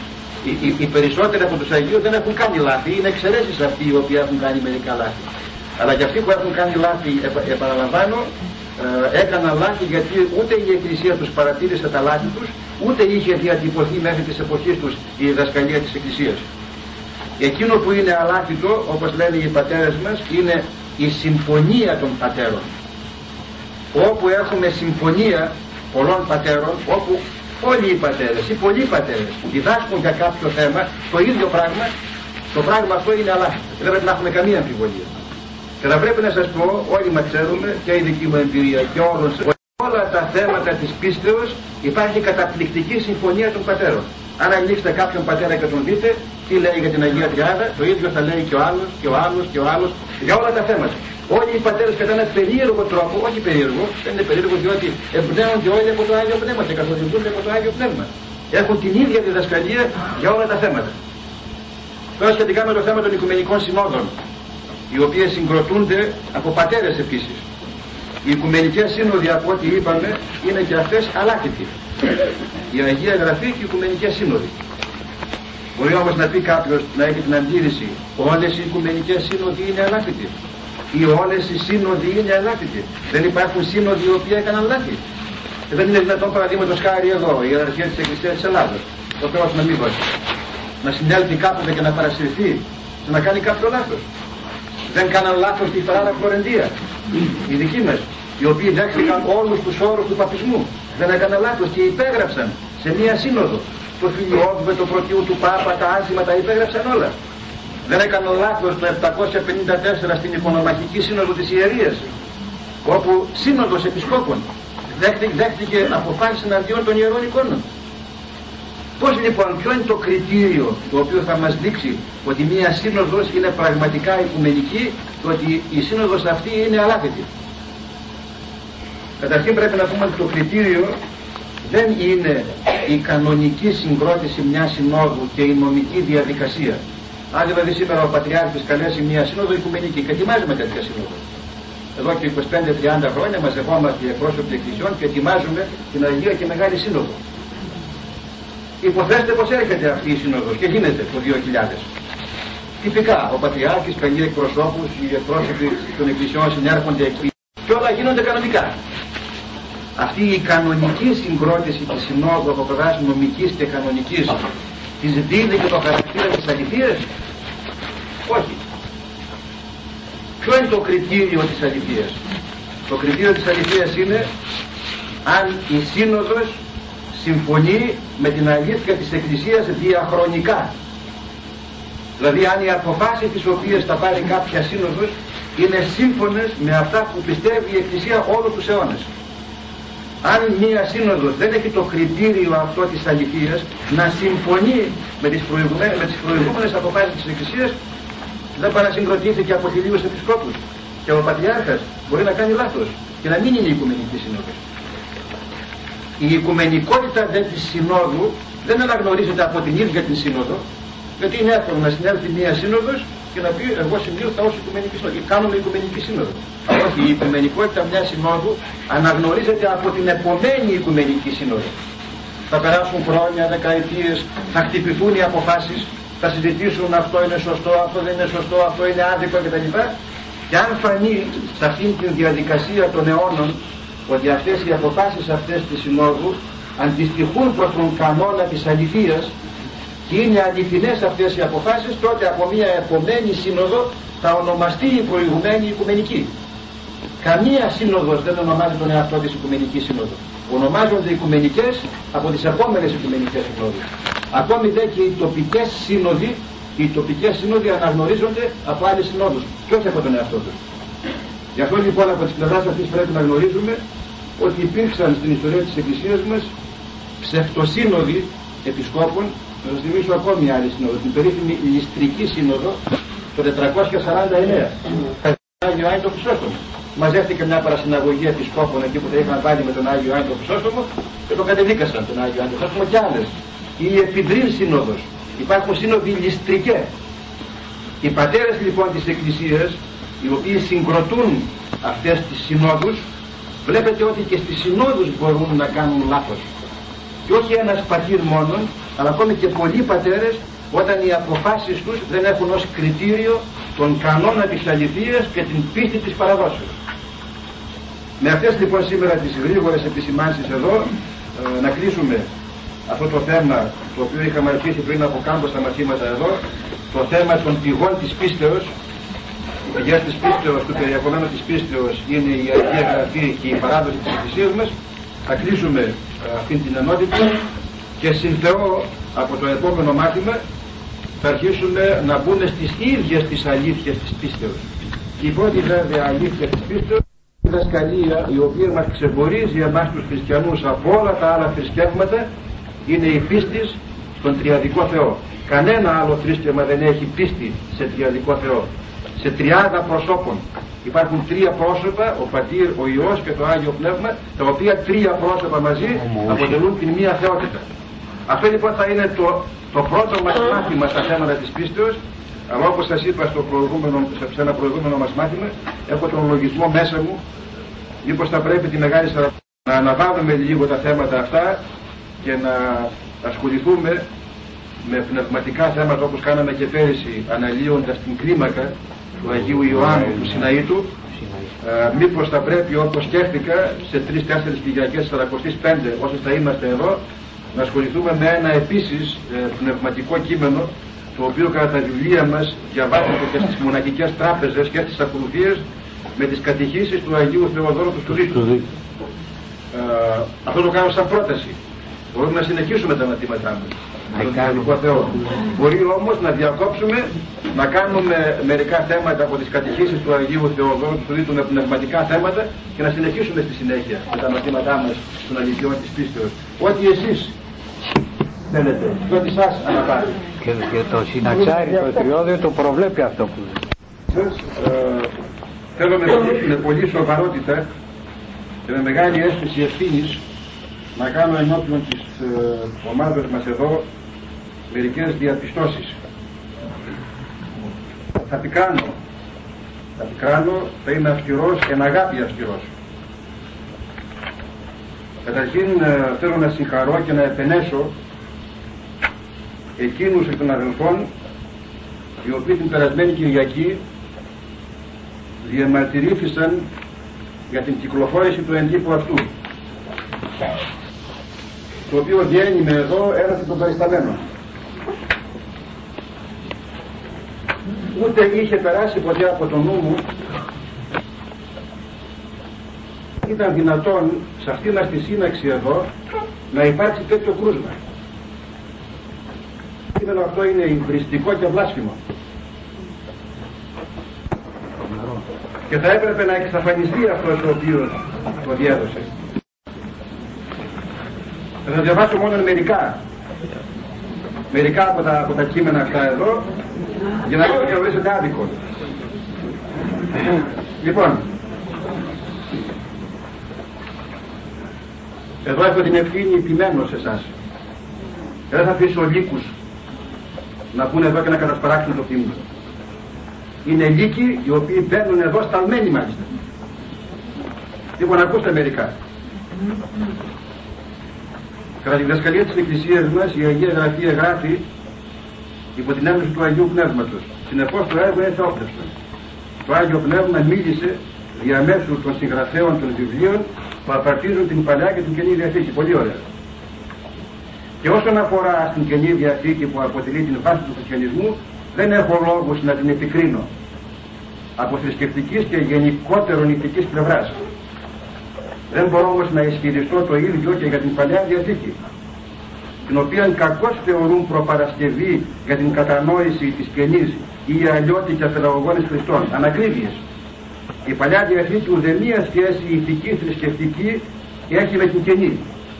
οι περισσότεροι από τους Αγίους δεν έχουν κάνει λάθη, είναι εξαιρέσεις αυτοί οι οποίοι έχουν κάνει μερικά λάθη. Αλλά και αυτοί που έχουν κάνει λάθη, επαναλαμβάνω, έκαναν λάθη γιατί ούτε η Εκκλησία τους παρατήρησε τα λάθη τους, ούτε είχε διατυπωθεί μέχρι της εποχής τους η διδασκαλία της Εκκλησίας. Εκείνο που είναι αλάθητο, όπως λένε οι πατέρες μας, είναι η συμφωνία των πατέρων. Όπου έχουμε συμφωνία πολλών πατέρων, όπου όλοι οι πατέρες ή πολλοί πατέρες διδάσκουν για κάποιο θέμα το ίδιο πράγμα, το πράγμα αυτό είναι αλάθητο. Δεν πρέπει να έχουμε καμία αμφιβολία. Και θα πρέπει να σας πω, όλοι μας ξέρουμε, και η δική μου εμπειρία και όλων σας, όλα τα θέματα της πίστεως υπάρχει καταπληκτική συμφωνία των πατέρων. Αν ανοίξετε κάποιον πατέρα και τον δείτε, τι λέει για την Αγία Τριάδα, το ίδιο θα λέει και ο άλλος και ο άλλος και ο άλλος για όλα τα θέματα. Όλοι οι πατέρες κατά έναν περίεργο τρόπο, όχι περίεργο, δεν είναι περίεργο διότι εμπνέονται όλοι από το Άγιο Πνεύμα και καθοδηγούνται από το Άγιο Πνεύμα. Έχουν την ίδια διδασκαλία για όλα τα θέματα. Τώρα σχετικά με το θέμα των Οικουμενικών Συνόδων, οι οποίες συγκροτούνται από πατέρες επίσης. Οι Οικουμενικές Σύνοδοι, από ό,τι είπαμε, είναι και αυτές αλάθητοι. Η Αγία Γραφή και οι Οικουμενικές Σύνοδοι. Μπορεί όμως να πει κάποιος, να έχει την αντίρρηση, όλες οι Οικουμενικές Σύνοδοι είναι αλάθητοι ή όλες οι Σύνοδοι είναι αλάθητοι. Δεν υπάρχουν Σύνοδοι οι οποίοι έκαναν λάθη. Δεν είναι δυνατόν, παραδείγματος χάρη εδώ, η Ιεραρχία της Εκκλησίας της Ελλάδος, το Θεός να μην δώσει, να συνέλθει κάποτε και να παρασυρθεί και να κάνει κάποιο λάθος. Δεν κάναν λάθος στη Φεράρα Φλωρεντία, οι δικοί μας, οι οποίοι δέχτηκαν όλους τους όρους του παπισμού. Δεν έκαναν λάθος και υπέγραψαν σε μία σύνοδο. Το Φιλιόδβε, το Πρωτίου του Πάπα, τα άνθημα τα υπέγραψαν όλα. Δεν έκαναν λάθος το 754 στην Οικονομαχική Σύνοδο της Ιερίας, όπου σύνοδος επισκόπων δέχτηκε αποφάσεις εναντίον των ιερών εικόνων. Πώς λοιπόν, ποιο είναι το κριτήριο το οποίο θα μας δείξει ότι μία σύνοδος είναι πραγματικά οικουμενική και ότι η σύνοδος αυτή είναι αλάθητη? Καταρχήν πρέπει να πούμε ότι το κριτήριο δεν είναι η κανονική συγκρότηση μιας συνόδου και η νομική διαδικασία. Αν δηλαδή σήμερα ο Πατριάρχης καλέσει μια σύνοδο οικουμενική και ετοιμάζουμε τέτοια σύνοδο. Εδώ και 25-30 χρόνια μαζευόμαστε οι εκπρόσωποι εκκλησιών και ετοιμάζουμε την Αγία και Μεγάλη Σύνοδο. Υποθέστε πως έρχεται αυτή η σύνοδος και γίνεται το 2000. Τυπικά ο Πατριάρχης καλεί εκπροσώπους, οι εκπρόσωποι των εκκλησιών συνέρχονται εκεί και όλα γίνονται κανονικά. Αυτή η κανονική συγκρότηση της συνόδου από πλευράς νομικής και κανονικής της δίνει και το χαρακτήρα της αληθείας? Όχι. Ποιο είναι το κριτήριο της αληθείας? Το κριτήριο της αληθείας είναι αν η σύνοδος συμφωνεί με την αλήθεια της Εκκλησίας διαχρονικά. Δηλαδή αν οι αποφάσεις τις οποίες θα πάρει κάποια σύνοδος είναι σύμφωνες με αυτά που πιστεύει η Εκκλησία όλους τους αιώνες. Αν μία σύνοδος δεν έχει το κριτήριο αυτό της αληθείας να συμφωνεί με τις προηγούμενες αποφάσεις της Εκκλησίας, δεν παρασυγκροτήθηκε από χιλίους επισκόπους και ο Πατριάρχας μπορεί να κάνει λάθος και να μην είναι η Οικουμενική Σύνοδος. Η οικουμενικότητα δε της Συνόδου δεν αναγνωρίζεται από την ίδια την Σύνοδο, γιατί είναι εύκολο να συνέλθει μία σύνοδος και να πει εγώ συνήλθα ως Οικουμενική Σύνοδο ή κάνουμε Οικουμενική Σύνοδο. Αλλά όχι, η οικουμενικότητα μιας συνόδου αναγνωρίζεται από την επομένη Οικουμενική Σύνοδο. Θα περάσουν χρόνια, δεκαετίες, θα χτυπηθούν οι αποφάσεις, θα συζητήσουν αυτό είναι σωστό, αυτό δεν είναι σωστό, αυτό είναι άδικο κτλ. Και αν φανεί σε αυτήν την διαδικασία των αιώνων ότι αυτές οι αποφάσεις αυτές της Συνόδου αντιστοιχούν προς τον κανόνα της αληθείας και είναι αληθινές αυτές οι αποφάσεις, τότε από μια επομένη σύνοδο θα ονομαστεί η προηγουμένη Οικουμενική. Καμία σύνοδος δεν ονομάζει τον εαυτό της Οικουμενική Σύνοδο. Ονομάζονται Οικουμενικές από τις επόμενες Οικουμενικές Συνόδους. Ακόμη δε και οι τοπικές σύνοδοι αναγνωρίζονται από άλλες συνόδους. Ποιος από τον εαυτό τους? Γι' αυτό λοιπόν από τις πλευράς αυτής πρέπει να γνωρίζουμε ότι υπήρξαν στην ιστορία της Εκκλησίας μας ψευτοσύνοδοι επισκόπων. Να σας θυμίσω ακόμη μια άλλη σύνοδο, την περίφημη Λυστρική Σύνοδο το 449. Άγιο Άιντο Χρυσόστομο. μαζεύτηκε μια παρασυναγωγή επισκόπων εκεί που τα είχαν βάλει με τον Άγιο Άντρο Χρυσόστομο και τον κατεδίκασαν τον Άγιο Άντρο Χρυσόστομο και άλλες. Η Επιδρύν Σύνοδος, υπάρχουν σύνοδοι ληστρικέ. Οι πατέρες λοιπόν της Εκκλησίας, οι οποίοι συγκροτούν αυτές τις συνόδους, βλέπετε ότι και στις συνόδους μπορούν να κάνουν λάθος. Και όχι ένας πατήρ μόνον, αλλά ακόμη και πολλοί πατέρες, όταν οι αποφάσεις τους δεν έχουν ως κριτήριο τον κανόνα της αληθείας και την πίστη της παραδόσεως. Με αυτές λοιπόν σήμερα τις γρήγορες επισημάνσεις εδώ, να κλείσουμε αυτό το θέμα το οποίο είχαμε αρχίσει πριν από κάμποσα μαθήματα εδώ, το θέμα των πηγών της πίστεως. Οι πηγές της πίστεως, του περιεχομένου της πίστεως είναι η Αγία Γραφή και η παράδοση της Εκκλησίας μας. Θα κλείσουμε αυτή την ενότητα και συν Θεό από το επόμενο μάθημα θα αρχίσουμε να μπουν στις ίδιες τις αλήθειες της πίστεως. Η πρώτη βέβαια αλήθεια της πίστεως είναι η διδασκαλία η οποία μας ξεχωρίζει εμάς τους χριστιανούς από όλα τα άλλα θρησκεύματα, είναι η πίστη στον τριαδικό Θεό. Κανένα άλλο θρήσκευμα δεν έχει πίστη σε τριαδικό Θεό, σε τριάδα προσώπων. Υπάρχουν τρία πρόσωπα, ο Πατήρ, ο Υιός και το Άγιο Πνεύμα, τα οποία τρία πρόσωπα μαζί αποτελούν την μία θεότητα. Αυτό λοιπόν θα είναι το πρώτο μας μάθημα στα θέματα της πίστεως, αλλά όπως σας είπα σε ένα προηγούμενο μας μάθημα, έχω τον λογισμό μέσα μου, μήπως θα πρέπει τη Μεγάλη Σαρακοστή να αναβάλουμε λίγο τα θέματα αυτά και να ασχοληθούμε με πνευματικά θέματα όπως κάναμε και πέρυσι, αναλύοντας την κλίμακα του Αγίου Ιωάννου του Σιναήτου. Μήπως θα πρέπει, όπως σκέφτηκα, σε 3-4 Κυριακές της Σαρακοστής 5, όσες θα είμαστε εδώ, να ασχοληθούμε με ένα επίσης πνευματικό κείμενο, το οποίο κατά τα βιβλία μας διαβάζεται και στις μοναχικές τράπεζες και στις ακολουθίες, με τις κατηχήσεις του Αγίου Θεοδόρου του Στουδίτου. Αυτό το κάνω σαν πρόταση. Μπορούμε να συνεχίσουμε τα μαθήματά μας με τον Τριαδικό Θεό. Μπορεί όμως να διακόψουμε, να κάνουμε μερικά θέματα από τις κατηχήσεις του Αγίου Θεοδόρου του Στουδίτου με πνευματικά θέματα και να συνεχίσουμε στη συνέχεια με τα μαθήματά μας των αληθιών της πίστεως. Ό,τι εσείς θέλετε, και ό,τι σας αναπάρει. Και το συναξάρι, το τριώδιο το προβλέπει αυτό που θέλω με πολύ σοβαρότητα και με μεγάλη αίσθηση ευθύνης να κάνω ενώπιον της ομάδας μας εδώ μερικές διαπιστώσεις. Θα πικράνω, θα είμαι αυστηρός, εν αγάπη αυστηρός. Καταρχήν θέλω να συγχαρώ και να επενέσω εκείνους εκ των αδελφών οι οποίοι την περασμένη Κυριακή διαμαρτυρήθησαν για την κυκλοφόρηση του εντύπου αυτού, το οποίο διένυμε εδώ έναντι των περισταμένων. Ούτε είχε περάσει ποτέ από το νου μου ήταν δυνατόν σε αυτή μας τη σύναξη εδώ να υπάρξει τέτοιο κρούσμα. Αυτό είναι υβριστικό και βλάσφημο και θα έπρεπε να εξαφανιστεί αυτός ο οποίος το διέδωσε. Θα διαβάσω μόνο μερικά από τα κείμενα αυτά εδώ για να μην θεωρήσετε άδικο. Λοιπόν, εδώ έχω την ευθύνη επιμένω σε εσάς. Δεν θα αφήσω λύκους να πούνε εδώ και να κατασπαράξουν το θύμα. Είναι λύκοι οι οποίοι μπαίνουν εδώ σταλμένοι μάλιστα. Λοιπόν, ακούστε μερικά. Κατά τη διδασκαλία της Εκκλησίας μας η Αγία Γραφή εγγράφει υπό την έμπνευση του Αγίου Πνεύματος. Συνεπώς το έργο είναι θεόπνευστο. Το Άγιο Πνεύμα μίλησε διαμέσου των συγγραφέων των βιβλίων που απαρτίζουν την Παλιά και την Καινή Διαθήκη. Πολύ ωραία. Και όσον αφορά στην Καινή Διαθήκη που αποτελεί την βάση του χριστιανισμού, δεν έχω λόγους να την επικρίνω από θρησκευτικής και γενικότερον ηθικής πλευράς. Δεν μπορώ όμως να ισχυριστώ το ίδιο και για την Παλιά Διαθήκη, την οποία κακώς θεωρούν προπαρασκευή για την κατανόηση της Καινής ή αλλιώτικα παιδαγωγόνες Χριστών. Ανακρίβειες. Η Παλιά Διαθήκη ουδέμια σχέση ηθική θρησκευτική έχει με την Καινή.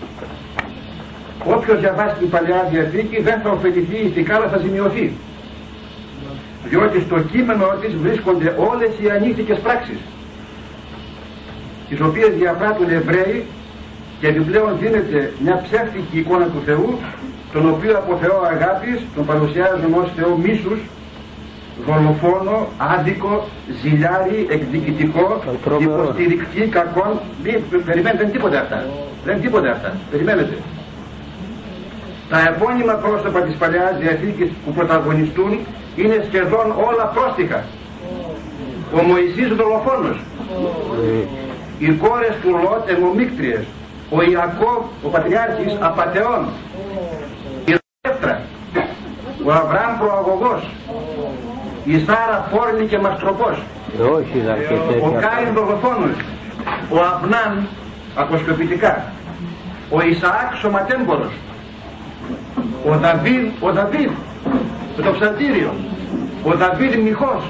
Όποιος διαβάσει την Παλιά Διαθήκη δεν θα ωφεληθεί ηθικά, αλλά θα ζημιωθεί. Διότι στο κείμενο της βρίσκονται όλες οι ανήθικες πράξεις. τις οποίες διαπράττουν Εβραίοι, και επιπλέον δίνεται μια ψεύτικη εικόνα του Θεού, τον οποίο από Θεό αγάπης τον παρουσιάζουν ως Θεό μίσους, δολοφόνο, άδικο, ζηλιάρι, εκδικητικό, υποστηρικτή, κακόν. Περιμένετε, δεν είναι τίποτα αυτά. Δεν είναι τίποτα αυτά. Περιμένετε. Τα επώνυμα πρόσωπα της Παλαιάς Διαθήκης που πρωταγωνιστούν είναι σχεδόν όλα πρόστιχα. Ο Μωυσής δολοφόνος, οι κόρες του Λότ αιμομίκτριες, ο Ιακώβ, ο πατριάρχης απατεών, η Ρεύτρα, ο Αβραάμ προαγωγός, η Σάρα πόρνη και μαστροπός, ο Κάιν δολοφόνος, ο Αυνάν αποσκοπητικά, ο Ισαάκ σωματέμπορος, ο Δαβίδ με το ψαλτήριο, ο Δαβίδ μυχός,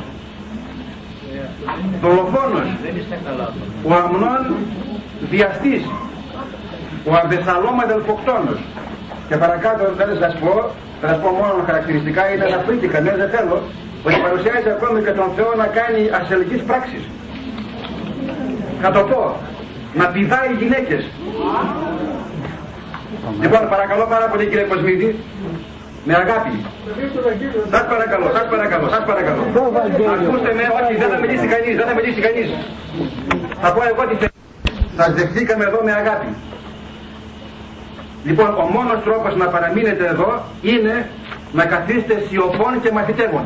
δολοφόνος, ο Αμνών βιαστής, ο Αβεσσαλόμ αδελφοκτόνος. Και παρακάτω δεν θα σας πω, θα σας πω μόνο χαρακτηριστικά, είναι αναφρύτικα, ναι δεν θέλω, ότι παρουσιάζει ακόμη και τον Θεό να κάνει ασελγείς πράξεις. Θα το πω, να πηδάει γυναίκες. Λοιπόν, παρακαλώ πάρα πολύ κύριε Κοσμίδη, με αγάπη. Σας παρακαλώ, σας παρακαλώ, σας παρακαλώ. Ακούστε με, όχι, δεν θα μιλήσει κανείς, δεν θα μιλήσει κανείς. Θα πω εγώ τι θέλω. Σας δεχθήκαμε εδώ με αγάπη. Λοιπόν, ο μόνος τρόπος να παραμείνετε εδώ είναι να καθίστε σιωπών και μαθητεύων.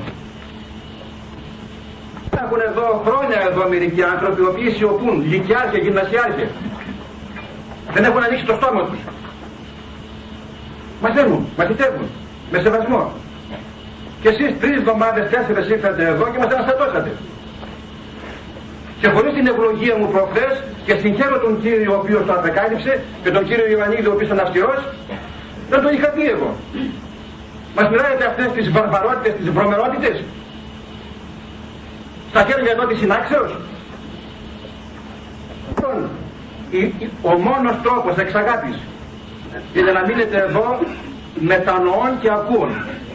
Έχουν εδώ χρόνια εδώ μερικοί άνθρωποι οι οποίοι σιωπούν, λυκιάρχε, γυμνασιάρχε. Δεν έχουν ανοίξει το στόμα τους. Μαθαίνουν, μαθητεύουν, με σεβασμό. Και εσείς 3 εβδομάδες, 4 ήρθατε εδώ και μας αναστατώσατε. Και χωρίς την ευλογία μου προχθές, και συγχαίρω τον Κύριο ο οποίος το απεκάλυψε και τον Κύριο Ιωαννίδη ο οποίος ήταν αυστηρός, δεν το είχα πει εγώ. Μας μιλάτε αυτές τις βαρβαρότητες, τις βρωμερότητες, στα χέρια εδώ της συνάξεως. Ο μόνος τρόπος εξ αγάπης είναι να μείνετε εδώ μετανοών και ακούων.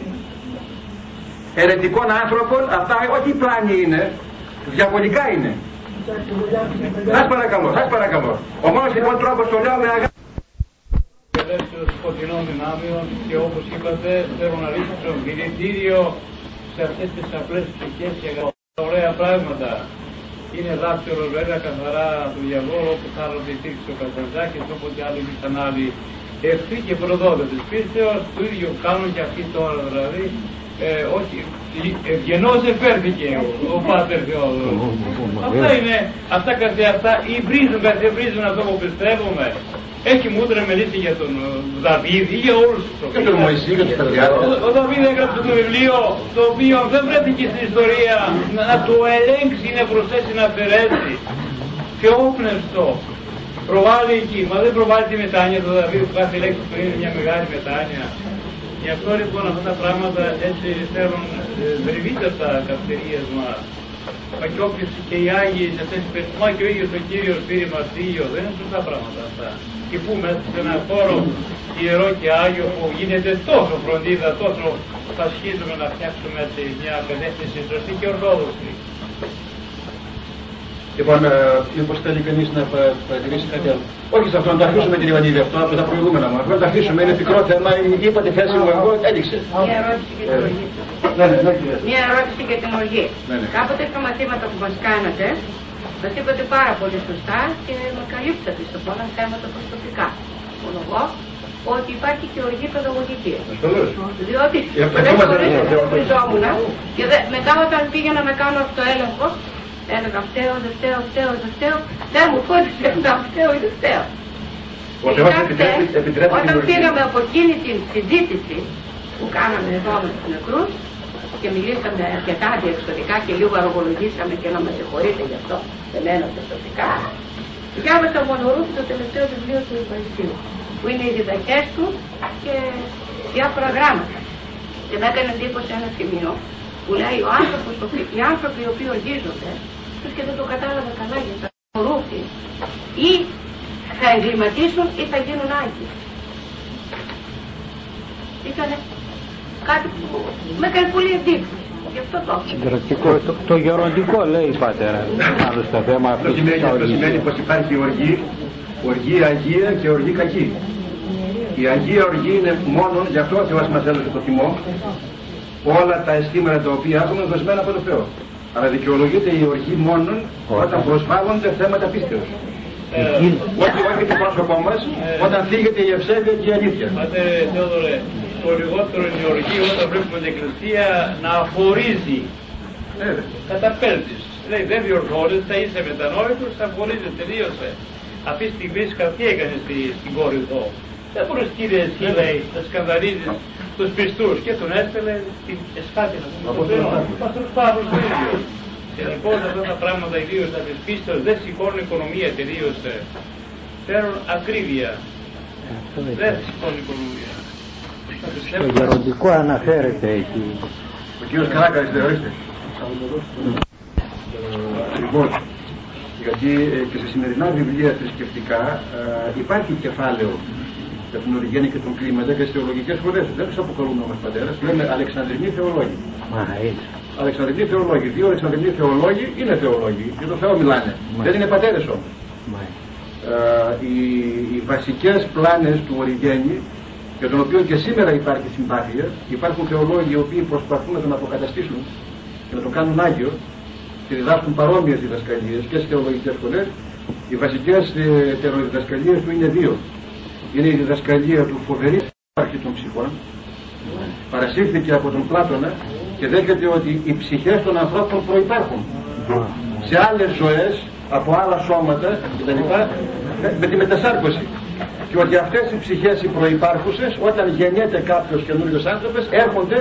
Ερετικών άνθρωπων, αυτά όχι πλάνη είναι, διαβολικά είναι. Σας παρακαλώ, σας παρακαλώ. Ο μόνος λοιπόν τρόπος το λέω με αγάπη. Ελεύθερος σκοτεινών δυνάμεων και όπως είπατε θέλω να ρίξω δηλητήριο σε αυτές τις απλές ψυχές και ωραία πράγματα. Είναι δάκτυλο βέβαια καθαρά του διαβόλου, όπως άλλοτε υπήρξε ο Καζαντζάκης, όποτε άλλο υπήρξαν άλλοι εχθροί και προδότες της πίστεως, το ίδιο κάνουν και αυτοί τώρα δηλαδή. Όχι, ευγενώς εφέρθηκε ο Πάτερ Θεόδωρος. Αυτά είναι, αυτά καθεαυτά βρίζουν αυτό που πιστεύουμε. Έχει μούτρα μελήσει για τον Δαβίδ ή για όλους τους προφήτες. Και τον Μωυσή και τους Πατριάρχες. Ο Δαβίδ έγραψε το βιβλίο το οποίο δεν βρέθηκε στην ιστορία να το ελέγξει, να προσθέσει, να αφαιρέσει. Θεόπνευστο. Προβάλλει εκεί, μα δεν προβάλλει τη μετάνοια του Δαβίδ που κάθε λέξη του είναι μια μεγάλη μετάνοια. Γι' αυτό λοιπόν αυτά τα πράγματα έτσι θέλουν δρυβίτατα καυτερίες μας. Μα και όποιος και οι Άγιοι σε αυτές τις περιπτώσεις, μα και ο ίδιος ο Κύριος πήρε μαρτύριο, δεν είναι σωστά πράγματα αυτά. Και που μέσα σε ένα χώρο ιερό και Άγιο που γίνεται τόσο φροντίδα, τόσο θα σχίζουμε να φτιάξουμε μια κατεύθυνση σωστή και ορθόδοξη. Λοιπόν, μήπως θέλει κανείς να παρατηρήσει κάτι άλλο. Όχι σε αυτό, να το αφήσουμε την Ιωαννίδη αυτό από τα προηγούμενα μου. Αυτό να το αφήσουμε, είναι πικρό θέμα. Είπα τη θέση μου εγώ, έληξε. Μια ερώτηση για την οργή. Μια ερώτηση για την οργή. Κάποτε στα μαθήματα που μας κάνατε, μας είπατε πάρα πολύ σωστά και με καλύψατε σε πολλά θέματα προσωπικά. Ομολογώ ότι υπάρχει και οργή παιδαγωγική. Διότι δεν χωρίζόμουν και μετά όταν πήγαινα να κάνω αυτοέλεγχο, έλεγα φταίω, δεν μου χώρισε να φταίω ή δεν φταίω. Όταν πήγαμε από εκείνη την συζήτηση που κάναμε εδώ με τους νεκρούς και μιλήσαμε αρκετά διεξοδικά και λίγο αργολογήσαμε και να μας συγχωρείτε γι' αυτό, δεν μένω προσωπικά, διάβασα μονορούφι το τελευταίο βιβλίο του Ιπαριστείου, που είναι οι διδαχές του και διάφορα γράμματα. Και με έκανε εντύπωση ένα σημείο που λέει οι άνθρωποι οι οποίοι οργίζονται, τους και δεν το κατάλαβα καλά για τα μονορούφι, ή θα εγκληματίσουν ή θα γίνουν άγιοι. Ήταν κάτι που με έκανε πολύ εντύπωση. Γι' αυτό το Συγκρατικό. Το γεροντικό λέει, πατέρα, άλλο στο θέμα αυτό. Αυτό σημαίνει πως υπάρχει οργή αγία και οργή κακή. Η αγία οργή είναι μόνο, γι' αυτό ο Θεός μας έδωσε το θυμό, όλα τα αισθήματα τα οποία έχουμε δοσμένα από τον Θεό. Αλλά δικαιολογείται η οργή μόνον όταν προσβάλλονται θέματα πίστεως. Όχι το πρόσωπό μας, όταν θίγεται η ευσέβεια και η αλήθεια. Πάτε Θεόδωρε, το λιγότερο είναι η οργή όταν βλέπουμε την Εκκλησία να αφορίζει. Καταπέλτεις. Λέει δεν διορθώνεις, θα είσαι μετανόητος, θα αφορίζεις, τελείωσε. Αυτή τη στιγμή τι έκανε στην κόρη εδώ. Δεν μπορείς κύριε εσύ λέει να σκανδαλίζεις τους πιστούς και τον έστελε στην εσχάτη να πούμε το Θεό. Παστρός Παύλος το ίδιο. Και λοιπόν αυτά τα πράγματα ιδίως τα της πίστεως δεν σηκώνουν οικονομία, τελείωσε. Φέρουν ακρίβεια. Δεν σηκώνουν οικονομία. Το γεροντικό αναφέρεται εκεί. Ο κύριος Καράκαρης θεωρείστε. Λοιπόν, γιατί και σε σημερινά βιβλία θρησκευτικά υπάρχει κεφάλαιο για την Οριγένη και τον κλίματα και στις θεολογικές σχολές. Δεν τους αποκαλούμε όμως πατέρας, λέμε Αλεξανδρινοί θεολόγοι. Αλεξανδρινοί θεολόγοι. Δύο Αλεξανδρινοί θεολόγοι είναι θεολόγοι, για τον Θεό μιλάνε. Δεν είναι πατέρες όμως. Οι βασικές πλάνες του Οριγένη, για τον οποίο και σήμερα υπάρχει συμπάθεια, υπάρχουν θεολόγοι οι οποίοι προσπαθούν να τον αποκαταστήσουν και να τον κάνουν άγιο και διδάσκουν παρόμοιες διδασκαλίες και στις θεολογικές σχολές. Οι βασικές διδασκαλίες του είναι δύο. Είναι η διδασκαλία του φοβερή αρχή των ψυχών, παρασύρθηκε από τον Πλάτωνα και δέχεται ότι οι ψυχές των ανθρώπων προϋπάρχουν σε άλλες ζωές, από άλλα σώματα κτλ. Με τη μετασάρκωση. Και ότι αυτές οι ψυχές οι προϋπάρχουσες, όταν γεννιέται κάποιος καινούριος άνθρωπος, έρχονται,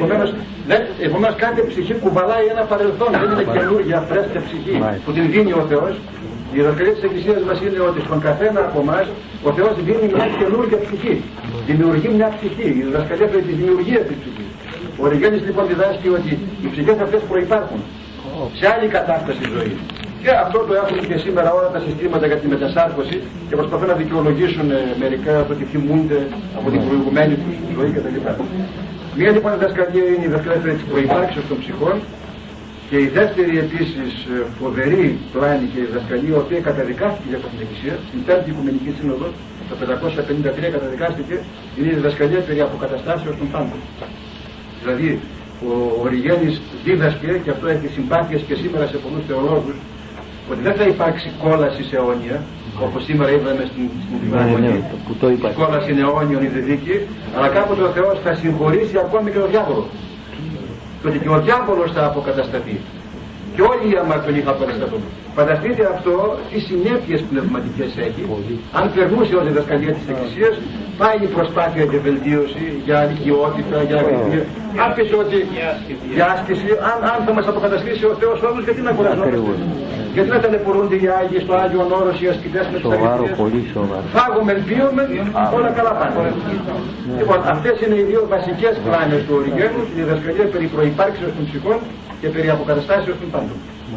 επομένως κάθε ψυχή κουβαλάει ένα παρελθόν, δεν είναι καινούργια φρέσκια ψυχή που την δίνει ο Θεός. Η διδασκαλία της Εκκλησίας μας είναι ότι στον καθένα από εμάς ο Θεός δίνει μια καινούργια ψυχή. Δημιουργεί μια ψυχή. Η διδασκαλία είναι τη δημιουργία της ψυχής. Ο Οριγένης λοιπόν διδάσκει ότι οι ψυχές αυτές προϋπάρχουν σε άλλη κατάσταση ζωής. Και αυτό το έχουν και σήμερα όλα τα συστήματα για τη μετασάρκωση και προσπαθούν να δικαιολογήσουν μερικά το ότι θυμούνται από την προηγουμένη τους ζωή κτλ. Μία λοιπόν διδασκαλία είναι η διδασκαλία της προϋπάρξεως των ψυχών. Και η δεύτερη επίσης φοβερή πλάνη και η διδασκαλία, η οποία καταδικάστηκε για την Εκκλησία, στην Πέμπτη Οικουμενική Σύνοδο, το 553 καταδικάστηκε, είναι η διδασκαλία περί αποκαταστάσεως των πάντων. Δηλαδή, ο Οριγένης δίδασκε, και αυτό έχει συμπάθειες και σήμερα σε πολλούς θεολόγους, ότι δεν θα υπάρξει κόλαση αιώνια, όπως σήμερα είδαμε στην Δημοκρατία. Η κόλαση είναι αιώνιον η δίκη, αλλά κάποτε ο Θεός θα συγχωρήσει ακόμη και τον διάβολο. Και ότι και ο διάβολος θα αποκατασταθεί. Και όλοι οι αμαρτωλοί θα αποκατασταθούν. Φανταστείτε αυτό τι συνέπειες πνευματικές έχει, αν περνούσε ως διδασκαλία της Εκκλησίας, πάει η προσπάθεια για βελτίωση, για οικειότητα, για αγρυπνία. Αν πεις ότι για άσκηση, αν θα μας αποκαταστήσει ο Θεός όλους, γιατί να κουραζόμαστε. Γιατί να ταλαιπωρούνται οι Άγιοι στο Άγιον Όρος, οι ασκητές με τις αγρυπνίες. Φάγουμε, πίουμε, όλα καλά πάνε. Λοιπόν, αυτές είναι οι δύο βασικές πλάνες του Οριγένους, η διδασκαλία περί προϋπάρξεως των ψυχών και περί αποκαταστάσεως των πάντων.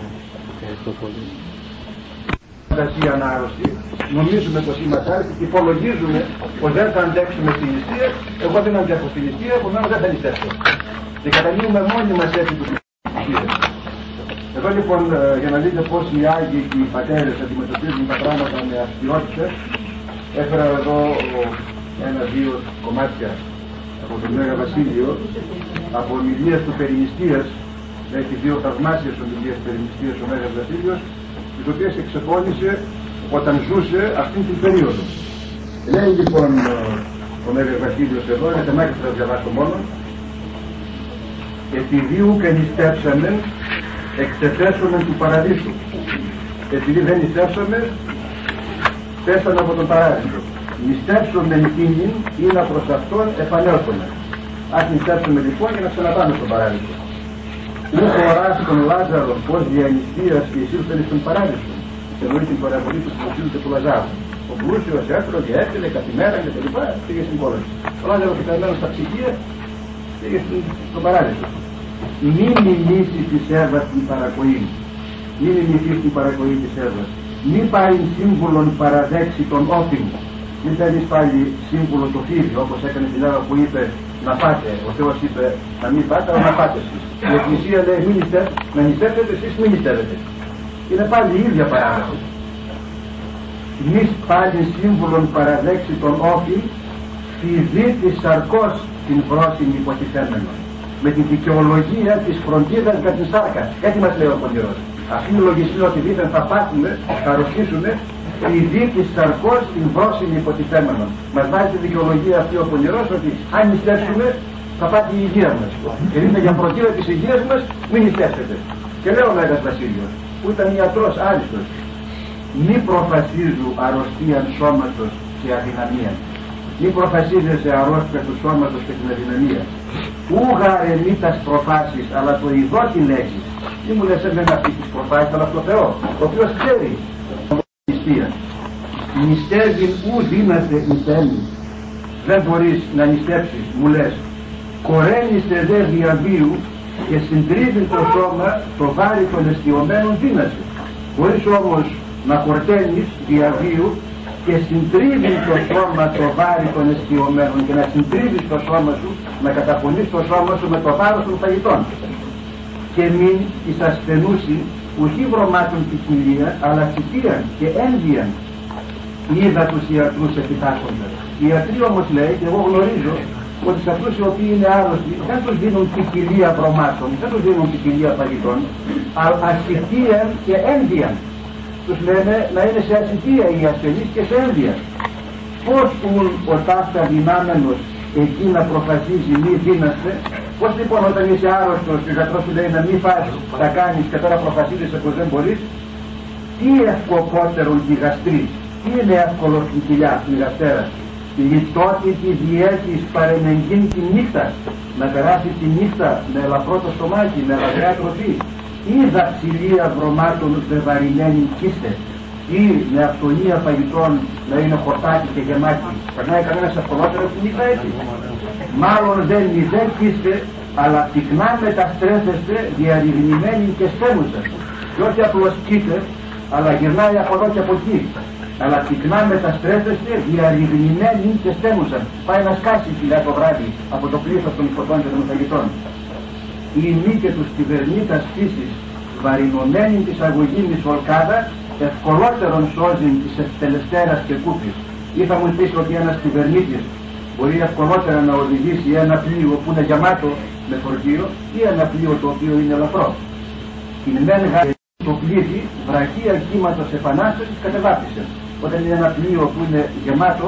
Φαντασία ανάρρωστη, νομίζουμε πως είμαστε άρρωστοι και υπολογίζουμε πως δεν θα αντέξουμε στη νηστεία. Εγώ δεν αντέχω στη νηστεία, επομένως δεν θα νηστεύω. Και καταλήγουμε μόνοι μας έτσι τους νηστείες. Εδώ λοιπόν για να δείτε πως οι Άγιοι και οι πατέρες αντιμετωπίζουν τα πράγματα με αυστηρότητα, έφερα εδώ ένα-δύο κομμάτια από τον Μέγα Βασίλειο, από ομιλίες του περινηστείας. Έχει δύο θαυμάσιες ομιλίες περινηστείας ο Μέγας Βασίλειος, τις οποίες εξεφώνησε όταν ζούσε αυτήν την περίοδο. Λέει λοιπόν ο Μέγας Βασίλειος εδώ, είναι τεμάκι θα διαβάσω μόνο, επειδή ουκ ενιστέψαμε, εξεφέσουμε του παραδείσου. Επειδή δεν νηστεύσαμε, πέσαμε από τον παράδεισο. Νηστεύσουμε εκείνην ή να προς αυτόν επανέλθουμε. Ας νηστεύσουμε λοιπόν και να ξαναπάμε στον παράδεισο. Ούκ οράς τον Λάζαρο πως δια νηστείας και εισήλθεν στον παράδεισο. Εννοεί την παραβολή του πλουσίου και του Λαζάρου. Ο πλούσιος έφερε, έφερε καθημέρα και τα λοιπά, πήγε στην πόλη. Ο Λάζαρος καημένος στα ψυχία πήγε στον παράδεισο. Μη μιμήσει της Εύας την παρακοή. Μη μιμηθείς την παρακοή της Εύας. Μη πάει σύμβουλον παραδέξει τον όφημο. Μην παίρνεις πάλι σύμβουλο το φίδι, όπως έκανε την ώρα που είπε να πάτε. Ο Θεός είπε να μην πάτε, αλλά να πάτε εσείς. Η Εκκλησία λέει να νηστεύετε, εσείς μην νηστεύετε. Είναι πάλι η ίδια παράδοση. Μης πάλι σύμβουλον παραδέξει τον όφη, φιδί της σαρκός την πρόσημη υποτιθέμενο. Με τη δικαιολογία της φροντίδας για την σάρκα. Έτσι μας λέει ο Πονηρός. Αυτή είναι η λογική ότι δίθεν θα πάθουμε, θα αρρωστήσουμε, φιδί της σαρκός την πρόσημη υποτιθέμενο. Μας βάζει τη δικαιολογία αυτή ο Πονηρός ότι αν νηστεύσουμε θα πάθει η υγεία μας. Και είναι για φροντίδα της υγείας μας, μην νηστεύσετε. Και λέει ο Μέγας Βασίλειος, που ήταν ιατρός άριστος, μη προφασίζου αρρωστίαν σώματος και αδυναμία. Μη προφασίζεσαι αρρώστια του σώματος και την αδυναμία. Ούγαρε μη τας προφάσεις, αλλά το ειδό τη λέγεις. Μη μου λες εμένα αυτή τις προφάσεις, αλλά από το Θεό, ο οποίος ξέρει νηστεία. Νηστεύειν ου δύναται νηστεύει. Δεν μπορείς να νηστεύσεις, μου λες. Κορένιστε δε διαβίου και συντρίβει το σώμα το βάρη των εστιωμένων δύναται. Μπορείς όμως να χορταίνεις διαβίου και συντρίβει το σώμα το βάρη των εστιωμένων και να συντρίβεις το σώμα σου, να καταπονείς το σώμα σου με το βάρος των φαγητών. Και μην εις ασθενούσι ουχή βρωμάτων ποικιλία, αλλά θητείαν και ένδυαν. Είδα τους ιατρούς επιτάσσοντας. Οι ιατροί όμως λέει, και εγώ γνωρίζω, ότι σε αυτούς οι οποίοι είναι άρρωστοι δεν τους δίνουν ποικιλία βρωμάτων, δεν τους δίνουν ποικιλία φαγητών, αλλά ασθητείαν και ένδυαν. Τους λένε να είναι σε ασυντία οι ασθενείς και σε ένδυα. Πώς ούν ο ταύτα δυνάμενος εκεί να προφασίζει μη δύναστε, πώς λοιπόν όταν είσαι άρρωστος και ο γιατρός σου λέει να μην φας, θα κάνεις και τώρα προφασίζεσαι πως δεν μπορείς, τι ευκοπότερον τη γαστρή, τι είναι εύκολο στην κοιλιά, στην γαστέρα, λιτότητη διέτης παρεμεγγύν τη νύχτα, να περάσει τη νύχτα με ελαφρό το στομάχι, με ελαφριά τροφή, ή δαψιλία βρωμάτων βεβαρημένη κύστε, ή με αυτονία φαγητών να είναι χορτάκι και γεμάτι. Περνάει κανένας ευκολότερα τη νύχτα έτσι. Μάλλον δεν κύστε, αλλά πυκνά μεταστρέφεστε διαρριγνημένοι και στέμουσα. Και όχι απλώς κοίτε, αλλά γυρνάει από εδώ και από εκεί. Αλλά πυκνά μεταστρέφεστε διαρριγνημένοι και στέμουσα. Πάει να σκάσει φυλά το βράδυ από το πλήθος των φωτών και των φαγητών. Η μη και τους κυβερνήτας φύσης βαρινωμένη της αγωγήνης ολκάδα ευκολότερον σώζει της εκτελεστέρας και κούπης. Ή θα μου πεις ότι ένας κυβερνήτης μπορεί ευκολότερα να οδηγήσει ένα πλοίο που είναι γεμάτο με φορτίο ή ένα πλοίο το οποίο είναι ελαφρό. Την μεν το πλήθη βραχία κύματος επανάστασης κατεβάπησε. Όταν είναι ένα πλοίο που είναι γεμάτο,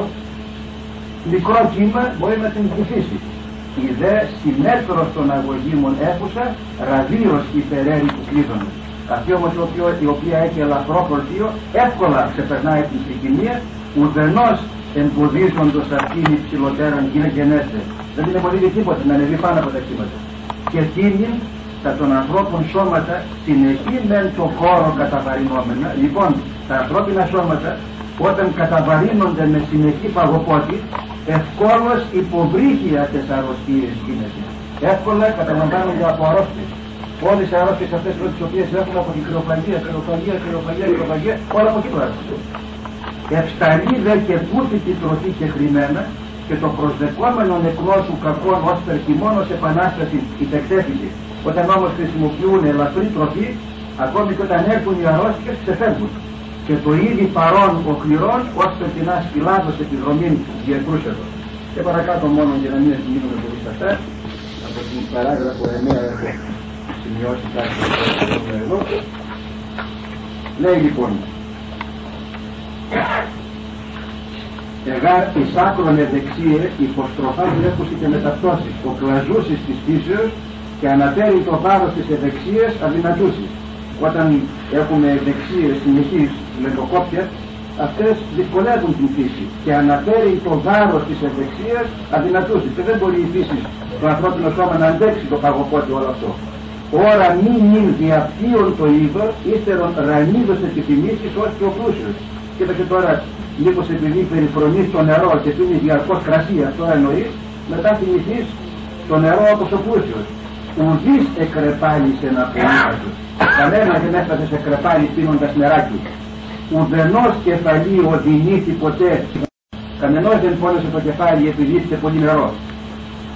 μικρό κύμα μπορεί να την κυφίσει. Η δε συνέστρος των αγωγήμων έφουσα ραδίως υπεραίρει του κλείδωνος. Αυτή όμως η οποία έχει ελαφρό φορτίο εύκολα ξεπερνάει την τρικυμία, ουδενός εμποδίζοντος αυτήν υψηλότεραν γυναικενέστε. Δεν την εμποδίζει τίποτα να ανεβεί πάνω από τα κύματα. Και τίνει τα των ανθρώπων σώματα συνεχή μεν το χώρο καταβαρινόμενα. Λοιπόν, τα ανθρώπινα σώματα όταν καταβαρύνονται με συνεχή παγωπότη, ευκόλως υποβρύχια τις αρρωστίες γίνεται. Εύκολα καταλαμβάνονται από αρρώστιες. Όλες οι αρρώστιες αυτές τις οποίες έχουν από την κρυοφαγία, όλα από εκεί το έρχονται. Ευσταλεί δε και πούθητη τροφή και χρημένα και το προσδεκόμενο νεκρό σου κακόν ως περχημόνος επανάσταση υπεκτέφηση. Όταν όμως χρησιμοποιούν ελαφρύ τροφή, ακόμη και όταν έρχουν οι αρρώστιες ξεφεύγουν. Και το ήδη παρόν ο χληρών ως περτινά σκυλάδος επιδρομή διακρούσετο. Και παρακάτω μόνο για να μην μείνουμε πολύ σε αυτά, από την παράγραφο 9 έχω σημειώσει κάτι εδώ. Λέει λοιπόν, εγάρ εις άκρον ευδεξίε υποστροφά βλέπουσι και μεταπτώσεις, ο κλαζούσις της φύσεως και αναφέρει το βάρος της ευδεξίας αδυνατούσις. Όταν έχουμε ευδεξίες συνεχείς λεπτοκόπια, αυτές δυσκολεύουν την φύση και αναφέρει το βάρος της ευδεξίας αδυνατούσις. Και δεν μπορεί η φύση, το ανθρώπινο σώμα να αντέξει το παγωπότη όλο αυτό. Ωρα μη νυν διαπτύων το είδος, ύστερον ρανίδος επιθυμήσεις ως και ο πλούσιος. Κοίταξε τώρα, μήπως επειδή περιφρονείς το νερό και πίνεις διαρκώς κρασί, αυτό εννοεί, μετά θυμηθείς το νερό όπως ο πλούσιος. Ουδής εκρεπάλησε να πονήσει. Κανένας δεν έφτασε σε κρεπάλι πίνοντας νεράκι. Ουδενός κεφαλή οδυνήθη ποτέ. Κανενός δεν πόνεσε το κεφάλι επειδή είχε πολύ νερό.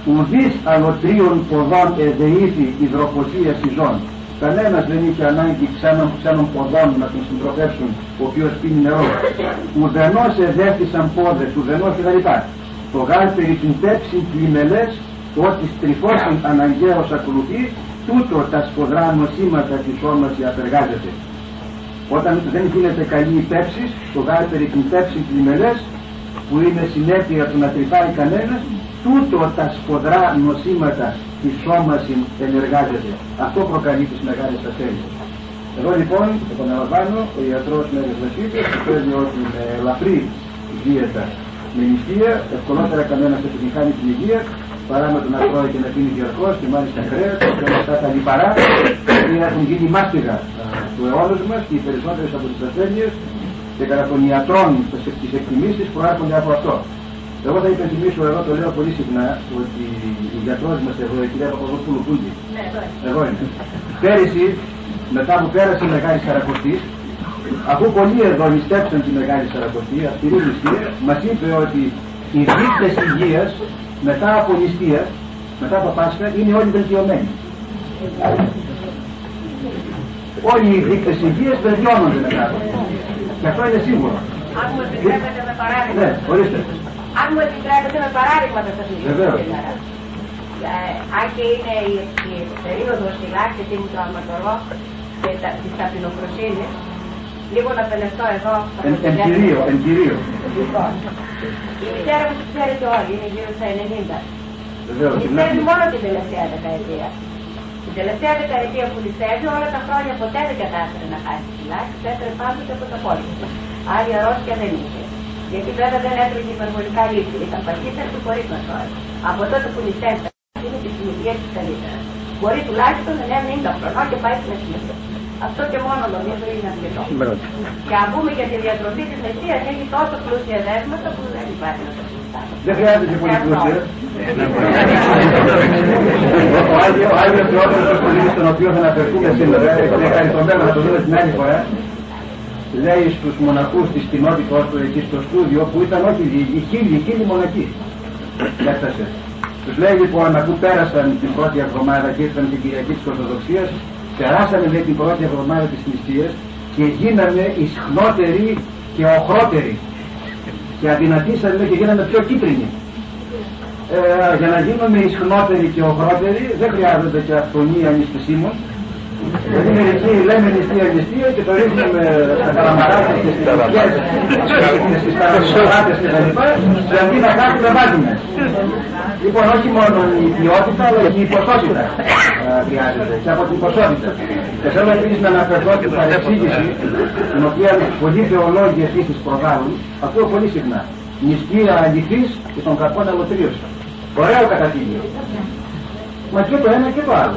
ουδείς αλωτρίων ποδών εδεήθη υδροποσία συζών. Κανένας δεν είχε ανάγκη ξένων ποδών να τον συντροφεύσουν, ο οποίος πίνει νερό. Ουδενός εδέφθησαν πόδες, ουδενός κτλ. Το γάλ περί την τέψην πλημελές, ότι στριφώσιν αναγκαίος ακολουθεί, τούτο τα σφοδρά νοσήματα της όμαση απεργάζεται. Όταν δεν γίνεται καλή η πέψη, το γάλ περί την τέψην πλημελές, που είναι συνέπεια του να τρυπάει κανένας, τούτο τα σφοδρά νοσήματα της σώμασιν ενεργάζεται. Αυτό προκαλεί τις μεγάλες ασθένειες. Εδώ λοιπόν, επαναλαμβάνω, ο ιατρός Μέγας Βασίλης παίρνει ότι με ελαφρύ δίαιτα, με νηστεία, ευκολότερα κανένας επιτυχάνει την υγεία, παρά με τον να τρώει και να πίνει διαρκώς και μάλιστα κρέας και όλα αυτά τα λιπαρά, που έχουν γίνει μάστιγα του αιώνος μας και οι περισσότερες από τις ασθένειες και κατά των ιατρών τις εκτιμήσεις προέρχονται από αυτό. Εγώ θα υπενθυμίσω εδώ, το λέω πολύ συχνά, ότι η γιατρός μας εδώ, η κυρία Παπαδοπούλου Κούντη, εδώ είναι. Πέρυσι, μετά που πέρασε η Μεγάλη Σαρακοστή, αφού πολλοί εδώ νηστέψαν τη Μεγάλη Σαρακοστή, αυστηρή νηστεία, μας είπε ότι οι δείκτες υγείας μετά από νηστεία, μετά από Πάσχα, είναι όλοι βελτιωμένοι. Όλοι οι δείκτες υγείας βελτιώνονται μετά. Και αυτό είναι σίγουρο. Αν μου επιτρέπετε με παράδειγμα. Ναι, ορίστε. Αν μου επιτρέπετε με παράδειγμα θα σας μιλήσω σήμερα. Αν και είναι η περίοδος η λάκτη του τραυματολόγου και της ταπεινοφροσύνης, λίγο να πελευτώ εδώ. Εν κυρίω. Λοιπόν, η μητέρα μου ξέρετε όλοι, είναι γύρω στα 90. Νηστεύει μόνο την τελευταία δεκαετία. Την τελευταία δεκαετία που νηστεύει, όλα τα χρόνια ποτέ δεν κατάφερε να χάσει τη λάκτη, έφερε πάντοτε από το πόλεμο. Άλλη αρρώστια δεν είχε. Γιατί βέβαια δεν έτρωγε υπερβολικά λύση. Ήταν παχύτερη του χωρίς να τρώει. Από τότε που νηστεύει, είναι και στην υγεία της καλύτερα. Μπορεί τουλάχιστον να είναι 90 χρονών και πάει στην εθνική. Αυτό και μόνο νομίζω είναι αρκετό. Και αν πούμε για τη διατροφή της νηστείας, έχει τόσο πλούσια δέσματα που δεν υπάρχει να το συζητάμε. Δεν χρειάζεται πολύ πλούσια. Ο Άγιος Θεόδωρος ο Πολύτης, τον οποίο θα αναφερθούμε σήμερα, είναι χαριτωμένο, θα το δούμε την άλλη φορά, λέει στους μοναχούς της κοινότητας του εκεί στο στούδιο, που ήταν όχι οι χίλιοι μοναχοί. Έφτασε. Τους λέει λοιπόν, αφού πέρασαν την πρώτη εβδομάδα και ήρθαν την Κυριακή της Ορθοδοξίας, περάσανε λέει την πρώτη εβδομάδα της νηστείας και γίνανε ισχνότεροι και οχρότεροι. Και αδυνατήσανε και γίνανε πιο κίτρινοι. Για να γίνουμε ισχνότεροι και οχρότεροι δεν χρειάζονται και αυθονία νηστεσίμων. Γιατί μερικοί λέμε νηστεία και το ρίχνουμε στα καλαμαράκια και στις λογικές και στις καλαμαράκες και τα λοιπά, και αντί να κάνουμε βάζουμε. Λοιπόν, όχι μόνο η ποιότητα, αλλά και η ποσότητα χρειάζεται, και από την ποσότητα. Και θέλω επίσης να αναφερθώ την παρεξήγηση, την οποία πολλοί θεολόγοι επίσης προβάλλουν, ακούω πολύ συχνά. Νηστεία αληθής και των καρπών αλωτρίωσης. Ωραίο καταφύγιο. Μα και το ένα και το άλλο.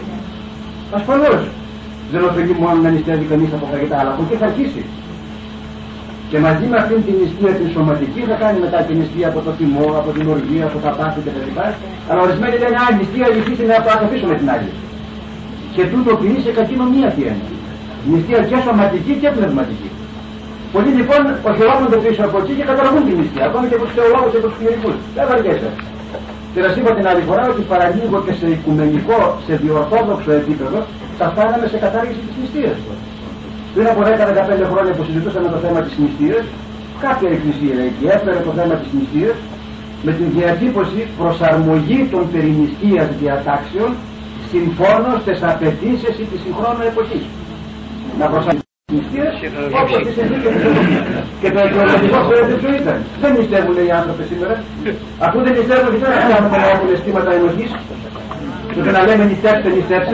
Ασφαλώς δεν ωφελεί μόνο να νηστεύει κανείς από φαγητά, αλλά από εκεί θα αρχίσει. Και μαζί με αυτήν την νηστεία την σωματική θα κάνει μετά την νηστεία από το θυμό, από την οργία, από τα πάθη κτλ. Αλλά ορισμένοι λένε άλλη νηστεία αληθής είναι να το αφήσουμε την άλλη. Και τούτο ποιεί σε κακοινωνία τι είναι. Νηστεία και σωματική και πνευματική. Πολλοί λοιπόν οχυρώνονται πίσω από εκεί και καταλαβούν την νηστεία, ακόμη και από τους θεολόγους και από τους κληρικούς. Δεν βαριέσαι. Και σας είπα την άλλη φορά ότι παραλίγο και σε οικουμενικό, σε διορθόδοξο επίπεδο θα φτάναμε σε κατάργηση της νηστείας. Πριν από 10-15 χρόνια που συζητούσαμε το θέμα της νηστείας, κάποια εκκλησία εκεί έφερε το θέμα της νηστείας με την διατύπωση προσαρμογή των περινηστείας διατάξεων συμφώνως στις απαιτήσεις της συγχρόνου εποχής. Να προσαρμογή της νηστείας όπως τις συνθήκες της εποχής. Και το αιτιολογικό ξέρετε ποιο ήταν. Δεν νηστεύουν οι άνθρωποι σήμερα. Αφού δεν νηστεύουν, δεν θα κάνουμε να έχουν αισθήματα ενοχής. Και να λέμε νηστεύστε.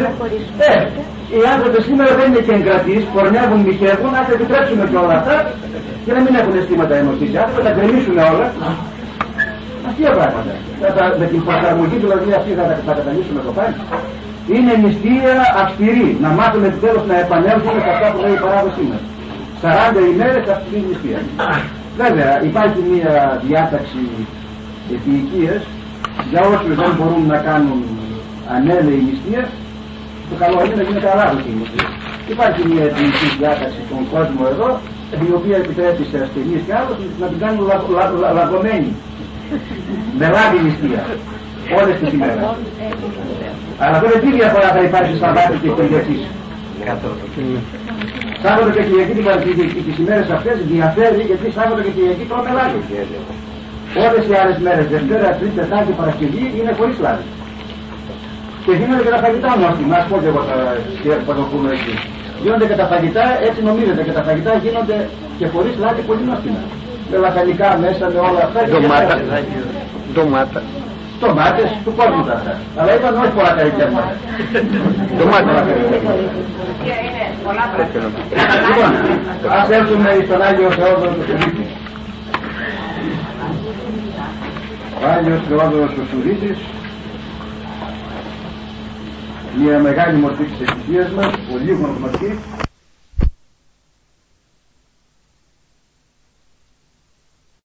Οι άνθρωποι σήμερα δεν είναι και εγκρατείς, πορνεύουν, μοιχεύουν, ας επιτρέψουμε και όλα αυτά και να μην έχουν αισθήματα ενοχής. Οι άνθρωποι θα τα γκρεμίσουν όλα. Αστεία πράγματα. Με την προσαρμογή δηλαδή αυτή θα καταλήξουμε το πάλι. Είναι νηστεία αυστηρή. Να μάθουμε επιτέλους να επανέλθουμε σε αυτά που λέει η παράδοσή μας. 40 ημέρες αυστηρή νηστεία. Βέβαια υπάρχει μια διάταξη επίοικίας για όσους δεν μπορούν να κάνουν ανέλεη νηστεία. Το καλό είναι να γίνεται αράδοση η νηστεία. Υπάρχει μια επίοικη διάταξη στον κόσμο εδώ, η οποία επιτρέπει σε ασθενείς και άλλους να την κάνουν λαγωμένη. Με λάδι νηστεία. όλες τις ημέρες. Αλλά τώρα τι διαφορά θα υπάρχει Σαββάτο και Κυριακής? Σάββατο και Κυριακή τις ημέρες αυτές διαφέρει, γιατί Σάββατο και Κυριακή τρώμε λάδι. Όλες οι άλλες μέρες, Δευτέρα, Τρίτη, Τετάρτη, Παρασκευή είναι χωρίς λάδι. Και γίνονται και τα φαγητά νόστιμα, ας πω και εγώ θα το πούμε εκεί. Γίνονται και τα φαγητά, έτσι νομίζετε, και τα φαγητά γίνονται και χωρίς λάδι πολύ νόστιμα. Με λαχανικά μέσα, με όλα αυτά. Ντομάτες, του κόσμου τα αυτά. Αλλά ήταν όχι πολλά καρικέρματα. Λοιπόν, ας έρθουμε στον Άγιο Θεόδωρο του Σουδίτη. Ο Άγιος Θεόδωρος του Σουδίτης, μια μεγάλη μορφή της εκκλησίας μας, πολύ γνωστή,